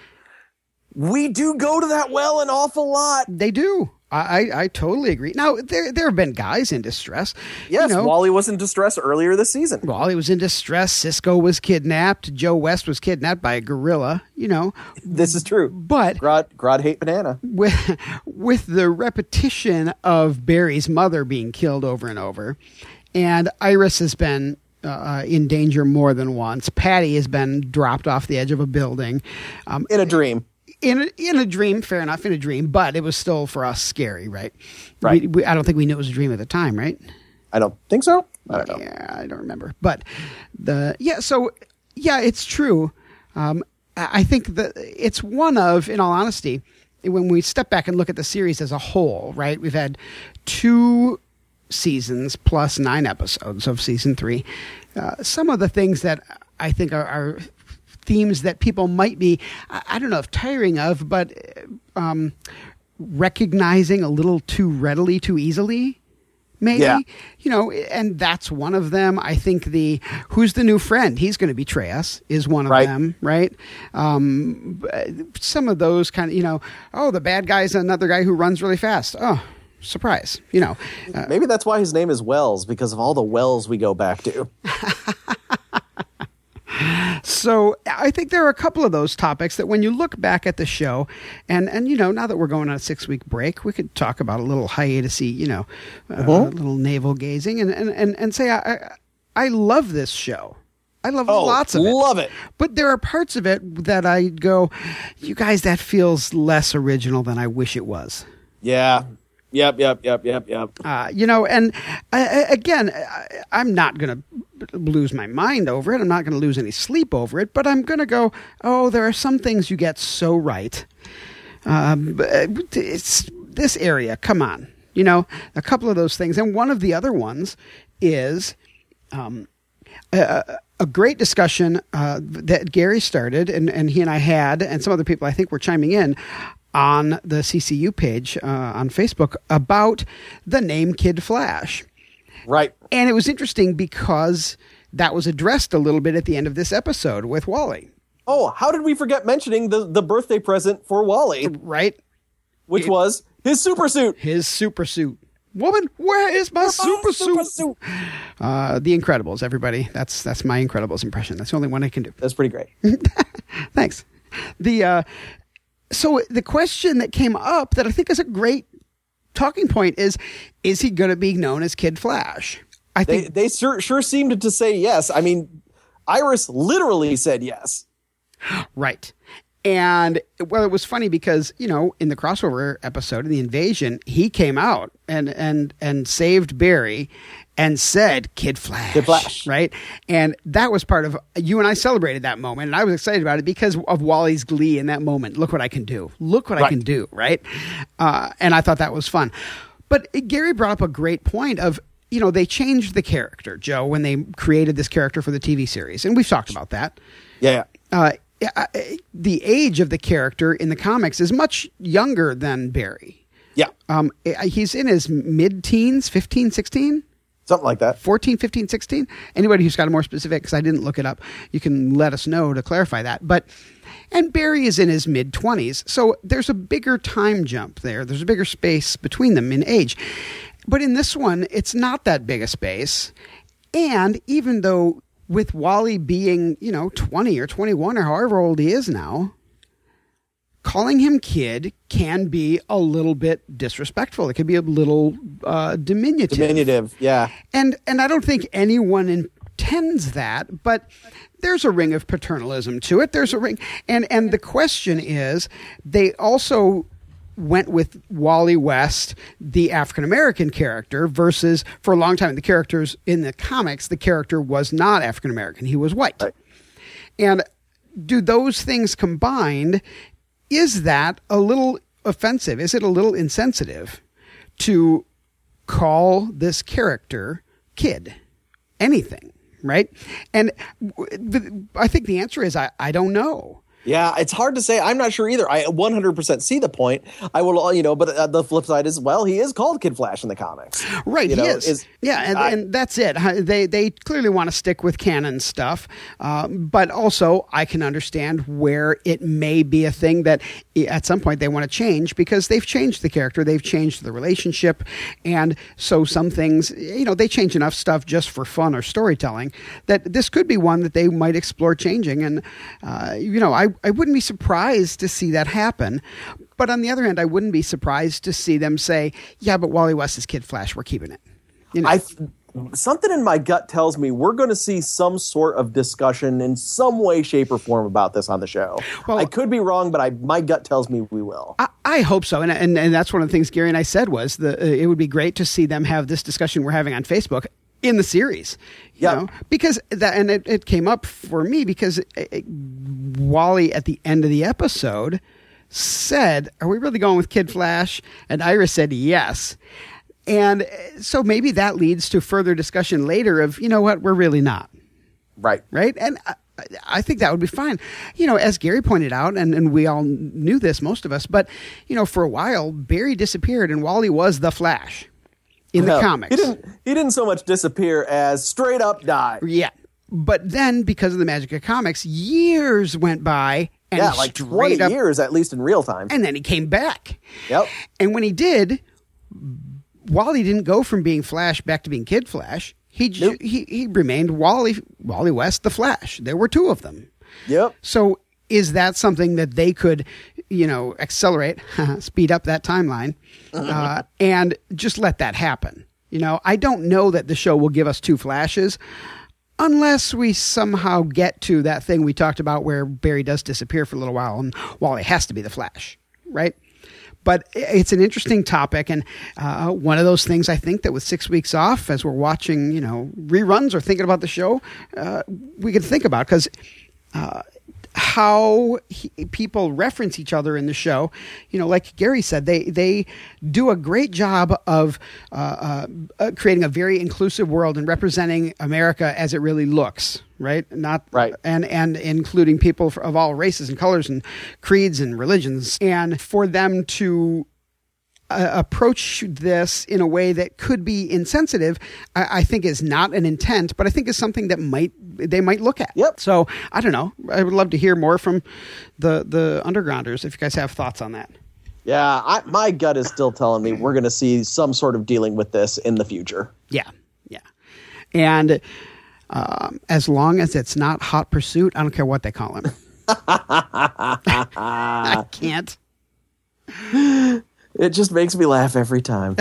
We do go to that well an awful lot. They do. I, I, I totally agree. Now, there there have been guys in distress. Yes, you know, Wally was in distress earlier this season. Wally was in distress. Cisco was kidnapped. Joe West was kidnapped by a gorilla, you know. This is true. But Grodd, Grodd hate banana. with, with the repetition of Barry's mother being killed over and over, and Iris has been uh, in danger more than once. Patty has been dropped off the edge of a building. Um, In a dream. In a, in a dream, fair enough, in a dream, but it was still, for us, scary, right? Right. We, we, I don't think we knew it was a dream at the time, right? I don't think so. I don't know. Yeah, I don't remember. But, the yeah, so, yeah, it's true. Um, I think that it's one of, in all honesty, when we step back and look at the series as a whole, right? We've had two seasons plus nine episodes of season three. Uh, some of the things that I think are... are themes that people might be, I don't know if tiring of, but um, recognizing a little too readily, too easily, maybe. Yeah. You know, and that's one of them. I think the, who's the new friend? He's going to betray us is one of right. them, right? Um, some of those kind of, you know, oh, the bad guy's another guy who runs really fast. Oh, surprise, you know. Uh, Maybe that's why his name is Wells, because of all the wells we go back to. So I think there are a couple of those topics that when you look back at the show, and, and you know, now that we're going on a six-week break, we could talk about a little hiatus-y, you know, uh, Mm-hmm. a little navel gazing, and, and, and, and say, I, I I love this show. I love Oh, lots of it. love it. But there are parts of it that I go, you guys, that feels less original than I wish it was. Yeah. Yep, yep, yep, yep, yep. Uh, you know, and uh, again, I, I'm not going to lose my mind over it. I'm not going to lose any sleep over it, but I'm going to go, oh, there are some things you get so right. Um, it's this area, come on. You know, a couple of those things. And one of the other ones is um, a, a great discussion uh, that Gary started, and, and he and I had, and some other people I think were chiming in, on the C C U page uh, on Facebook about the name Kid Flash. Right. And it was interesting because that was addressed a little bit at the end of this episode with Wally. Oh, how did we forget mentioning the, the birthday present for Wally, Right? which It- was his super suit. His super suit. woman, where is my super, super suit? Uh, the Incredibles, everybody. That's that's my Incredibles impression. That's the only one I can do. That's pretty great. Thanks. The uh, so the question that came up that I think is a great talking point is: is he going to be known as Kid Flash? I They think they sure, sure seemed to say yes. I mean, Iris literally said yes. right. And, well, it was funny because, you know, in the crossover episode, in the invasion, he came out and and and saved Barry and said, Kid Flash. Kid Flash. Right? And that was part of, you and I celebrated that moment, and I was excited about it because of Wally's glee in that moment. Look what I can do. Look what Right. I can do, right? Uh, and I thought that was fun. But Gary brought up a great point of, you know, they changed the character, Joe, when they created this character for the T V series. And we've talked about that. Yeah. Uh, the age of the character in the comics is much younger than Barry. Yeah. Um, he's in his mid-teens, fifteen, sixteen, Something like that. fourteen, fifteen, sixteen. Anybody who's got a more specific, because I didn't look it up, you can let us know to clarify that. But and Barry is in his mid-twenties, so there's a bigger time jump there. There's a bigger space between them in age. But in this one, it's not that big a space. And even though with Wally being, you know, twenty or twenty-one or however old he is now, calling him kid can be a little bit disrespectful. It can be a little uh, diminutive. Diminutive, yeah. And and I don't think anyone intends that, but there's a ring of paternalism to it. There's a ring. And, and the question is, they also went with Wally West, the African-American character, versus for a long time, the characters in the comics, the character was not African-American. He was white. Right. And do those things combined, is that a little offensive? Is it a little insensitive to call this character kid? Anything, right? And the, I think the answer is I, I don't know. Yeah, it's hard to say. I'm not sure either. I one hundred percent see the point. I will, you know, but uh, the flip side is, well, he is called Kid Flash in the comics. Right, you he know, is. is. Yeah, and, I, and that's it. They they clearly want to stick with canon stuff, uh, but also I can understand where it may be a thing that at some point they want to change because they've changed the character, they've changed the relationship, and so some things, you know, they change enough stuff just for fun or storytelling that this could be one that they might explore changing. And, uh, you know, I I wouldn't be surprised to see that happen. But on the other hand, I wouldn't be surprised to see them say, yeah, but Wally West is Kid Flash. We're keeping it. You know? I something in my gut tells me we're going to see some sort of discussion in some way, shape, or form about this on the show. Well, I could be wrong, but I my gut tells me we will. I, I hope so. And, and and that's one of the things Gary and I said was the, uh, it would be great to see them have this discussion we're having on Facebook in the series. You Yeah. know? Because that, and it, it came up for me because it, it, Wally at the end of the episode said, are we really going with Kid Flash? And Iris said yes. And so maybe that leads to further discussion later of, you know what, we're really not. Right. Right? And I, I think that would be fine. You know, as Gary pointed out, and, and we all knew this, most of us, but, you know, for a while, Barry disappeared and Wally was the Flash in the Well, comics. He didn't, he didn't so much disappear as straight up die. Yeah. But then, because of the magic of comics, years went by. And Yeah, like twenty straight up, years at least in real time. and then he came back. Yep. And when he did, Wally didn't go from being Flash back to being Kid Flash. He j- Nope. he he remained Wally Wally West, the Flash. There were two of them. Yep. So is that something that they could, you know, accelerate, speed up that timeline, uh, and just let that happen? You know, I don't know that the show will give us two Flashes unless we somehow get to that thing we talked about where Barry does disappear for a little while and Wally has to be the Flash, right? But it's an interesting topic, and uh, one of those things I think that with six weeks off, as we're watching, you know, reruns or thinking about the show, uh, we can think about, because uh, how he, people reference each other in the show, you know, like Gary said, they they do a great job of uh, uh, creating a very inclusive world and representing America as it really looks. Right, not right, and and including people of all races and colors and creeds and religions, and for them to uh, approach this in a way that could be insensitive, I, I think is not an intent, but I think is something that might they might look at. Yep. So I don't know. I would love to hear more from the the Undergrounders if you guys have thoughts on that. Yeah, I, my gut is still telling me we're going to see some sort of dealing with this in the future. Yeah, yeah. And um, as long as it's not Hot Pursuit, I don't care what they call him. I can't. It just makes me laugh every time.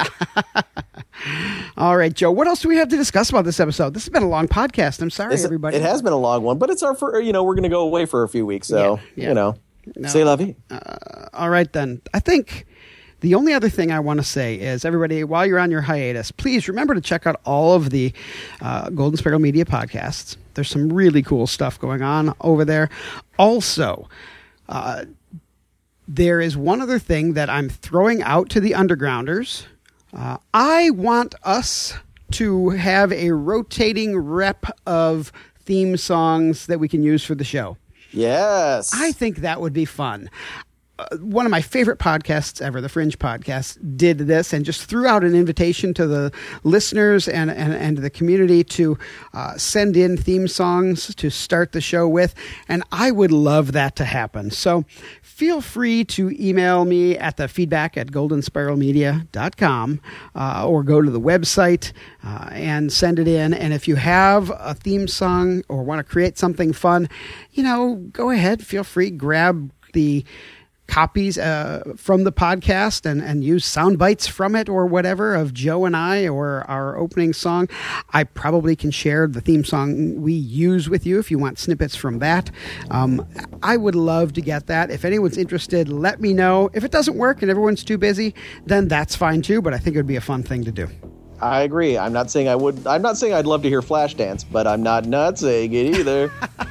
All right, Joe, what else do we have to discuss about this episode? This has been a long podcast. I'm sorry, It's, everybody. It has been a long one, but it's our first, you know, we're going to go away for a few weeks. So, Yeah, yeah. you know, No. c'est la vie. Uh, all right, then. I think the only other thing I want to say is, everybody, while you're on your hiatus, please remember to check out all of the uh, Golden Sparrow Media podcasts. There's some really cool stuff going on over there. Also, uh, there is one other thing that I'm throwing out to the Undergrounders. Uh, I want us to have a rotating rep of theme songs that we can use for the show. Yes. I think that would be fun. Uh, one of my favorite podcasts ever, the Fringe Podcast, did this and just threw out an invitation to the listeners and, and, and the community to uh, send in theme songs to start the show with. And I would love that to happen. So feel free to email me at the feedback at golden spiral media dot com uh, or go to the website uh, and send it in. And if you have a theme song or want to create something fun, you know, go ahead, feel free, grab the copies uh, from the podcast and, and use sound bites from it or whatever of Joe and I or our opening song. I probably can share the theme song we use with you if you want snippets from that. Um, I would love to get that. If anyone's interested, let me know. If it doesn't work and everyone's too busy, then that's fine too, but I think it would be a fun thing to do. I agree. I'm not saying I would. I'm not saying I'd love to hear Flashdance, but I'm not not saying it either.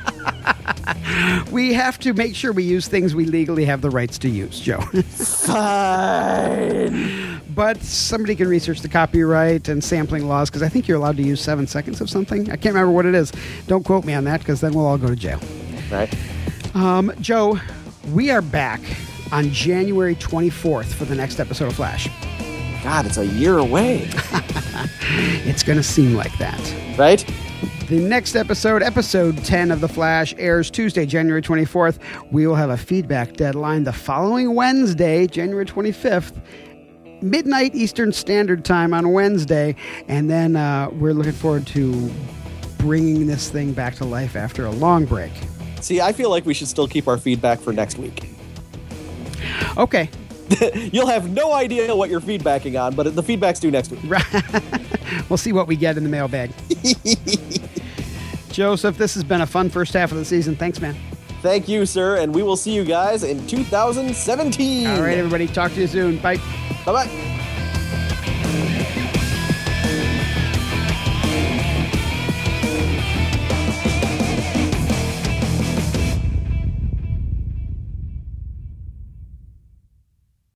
We have to make sure we use things we legally have the rights to use, Joe. Fine. But somebody can research the copyright and sampling laws, because I think you're allowed to use seven seconds of something. I can't remember what it is. Don't quote me on that, because then we'll all go to jail. Right. Um, Joe, we are back on January twenty-fourth for the next episode of Flash. God, it's a year away. It's going to seem like that. Right? The next episode, episode ten of The Flash, airs Tuesday, January twenty-fourth. We will have a feedback deadline the following Wednesday, January twenty-fifth, midnight Eastern Standard Time on Wednesday. And then uh, we're looking forward to bringing this thing back to life after a long break. See, I feel like we should still keep our feedback for next week. Okay. You'll have no idea what you're feedbacking on, but the feedback's due next week. We'll see what we get in the mailbag. Joseph, this has been a fun first half of the season. Thanks, man. Thank you, sir, and we will see you guys in two thousand seventeen. All right, everybody. Talk to you soon. Bye. Bye-bye.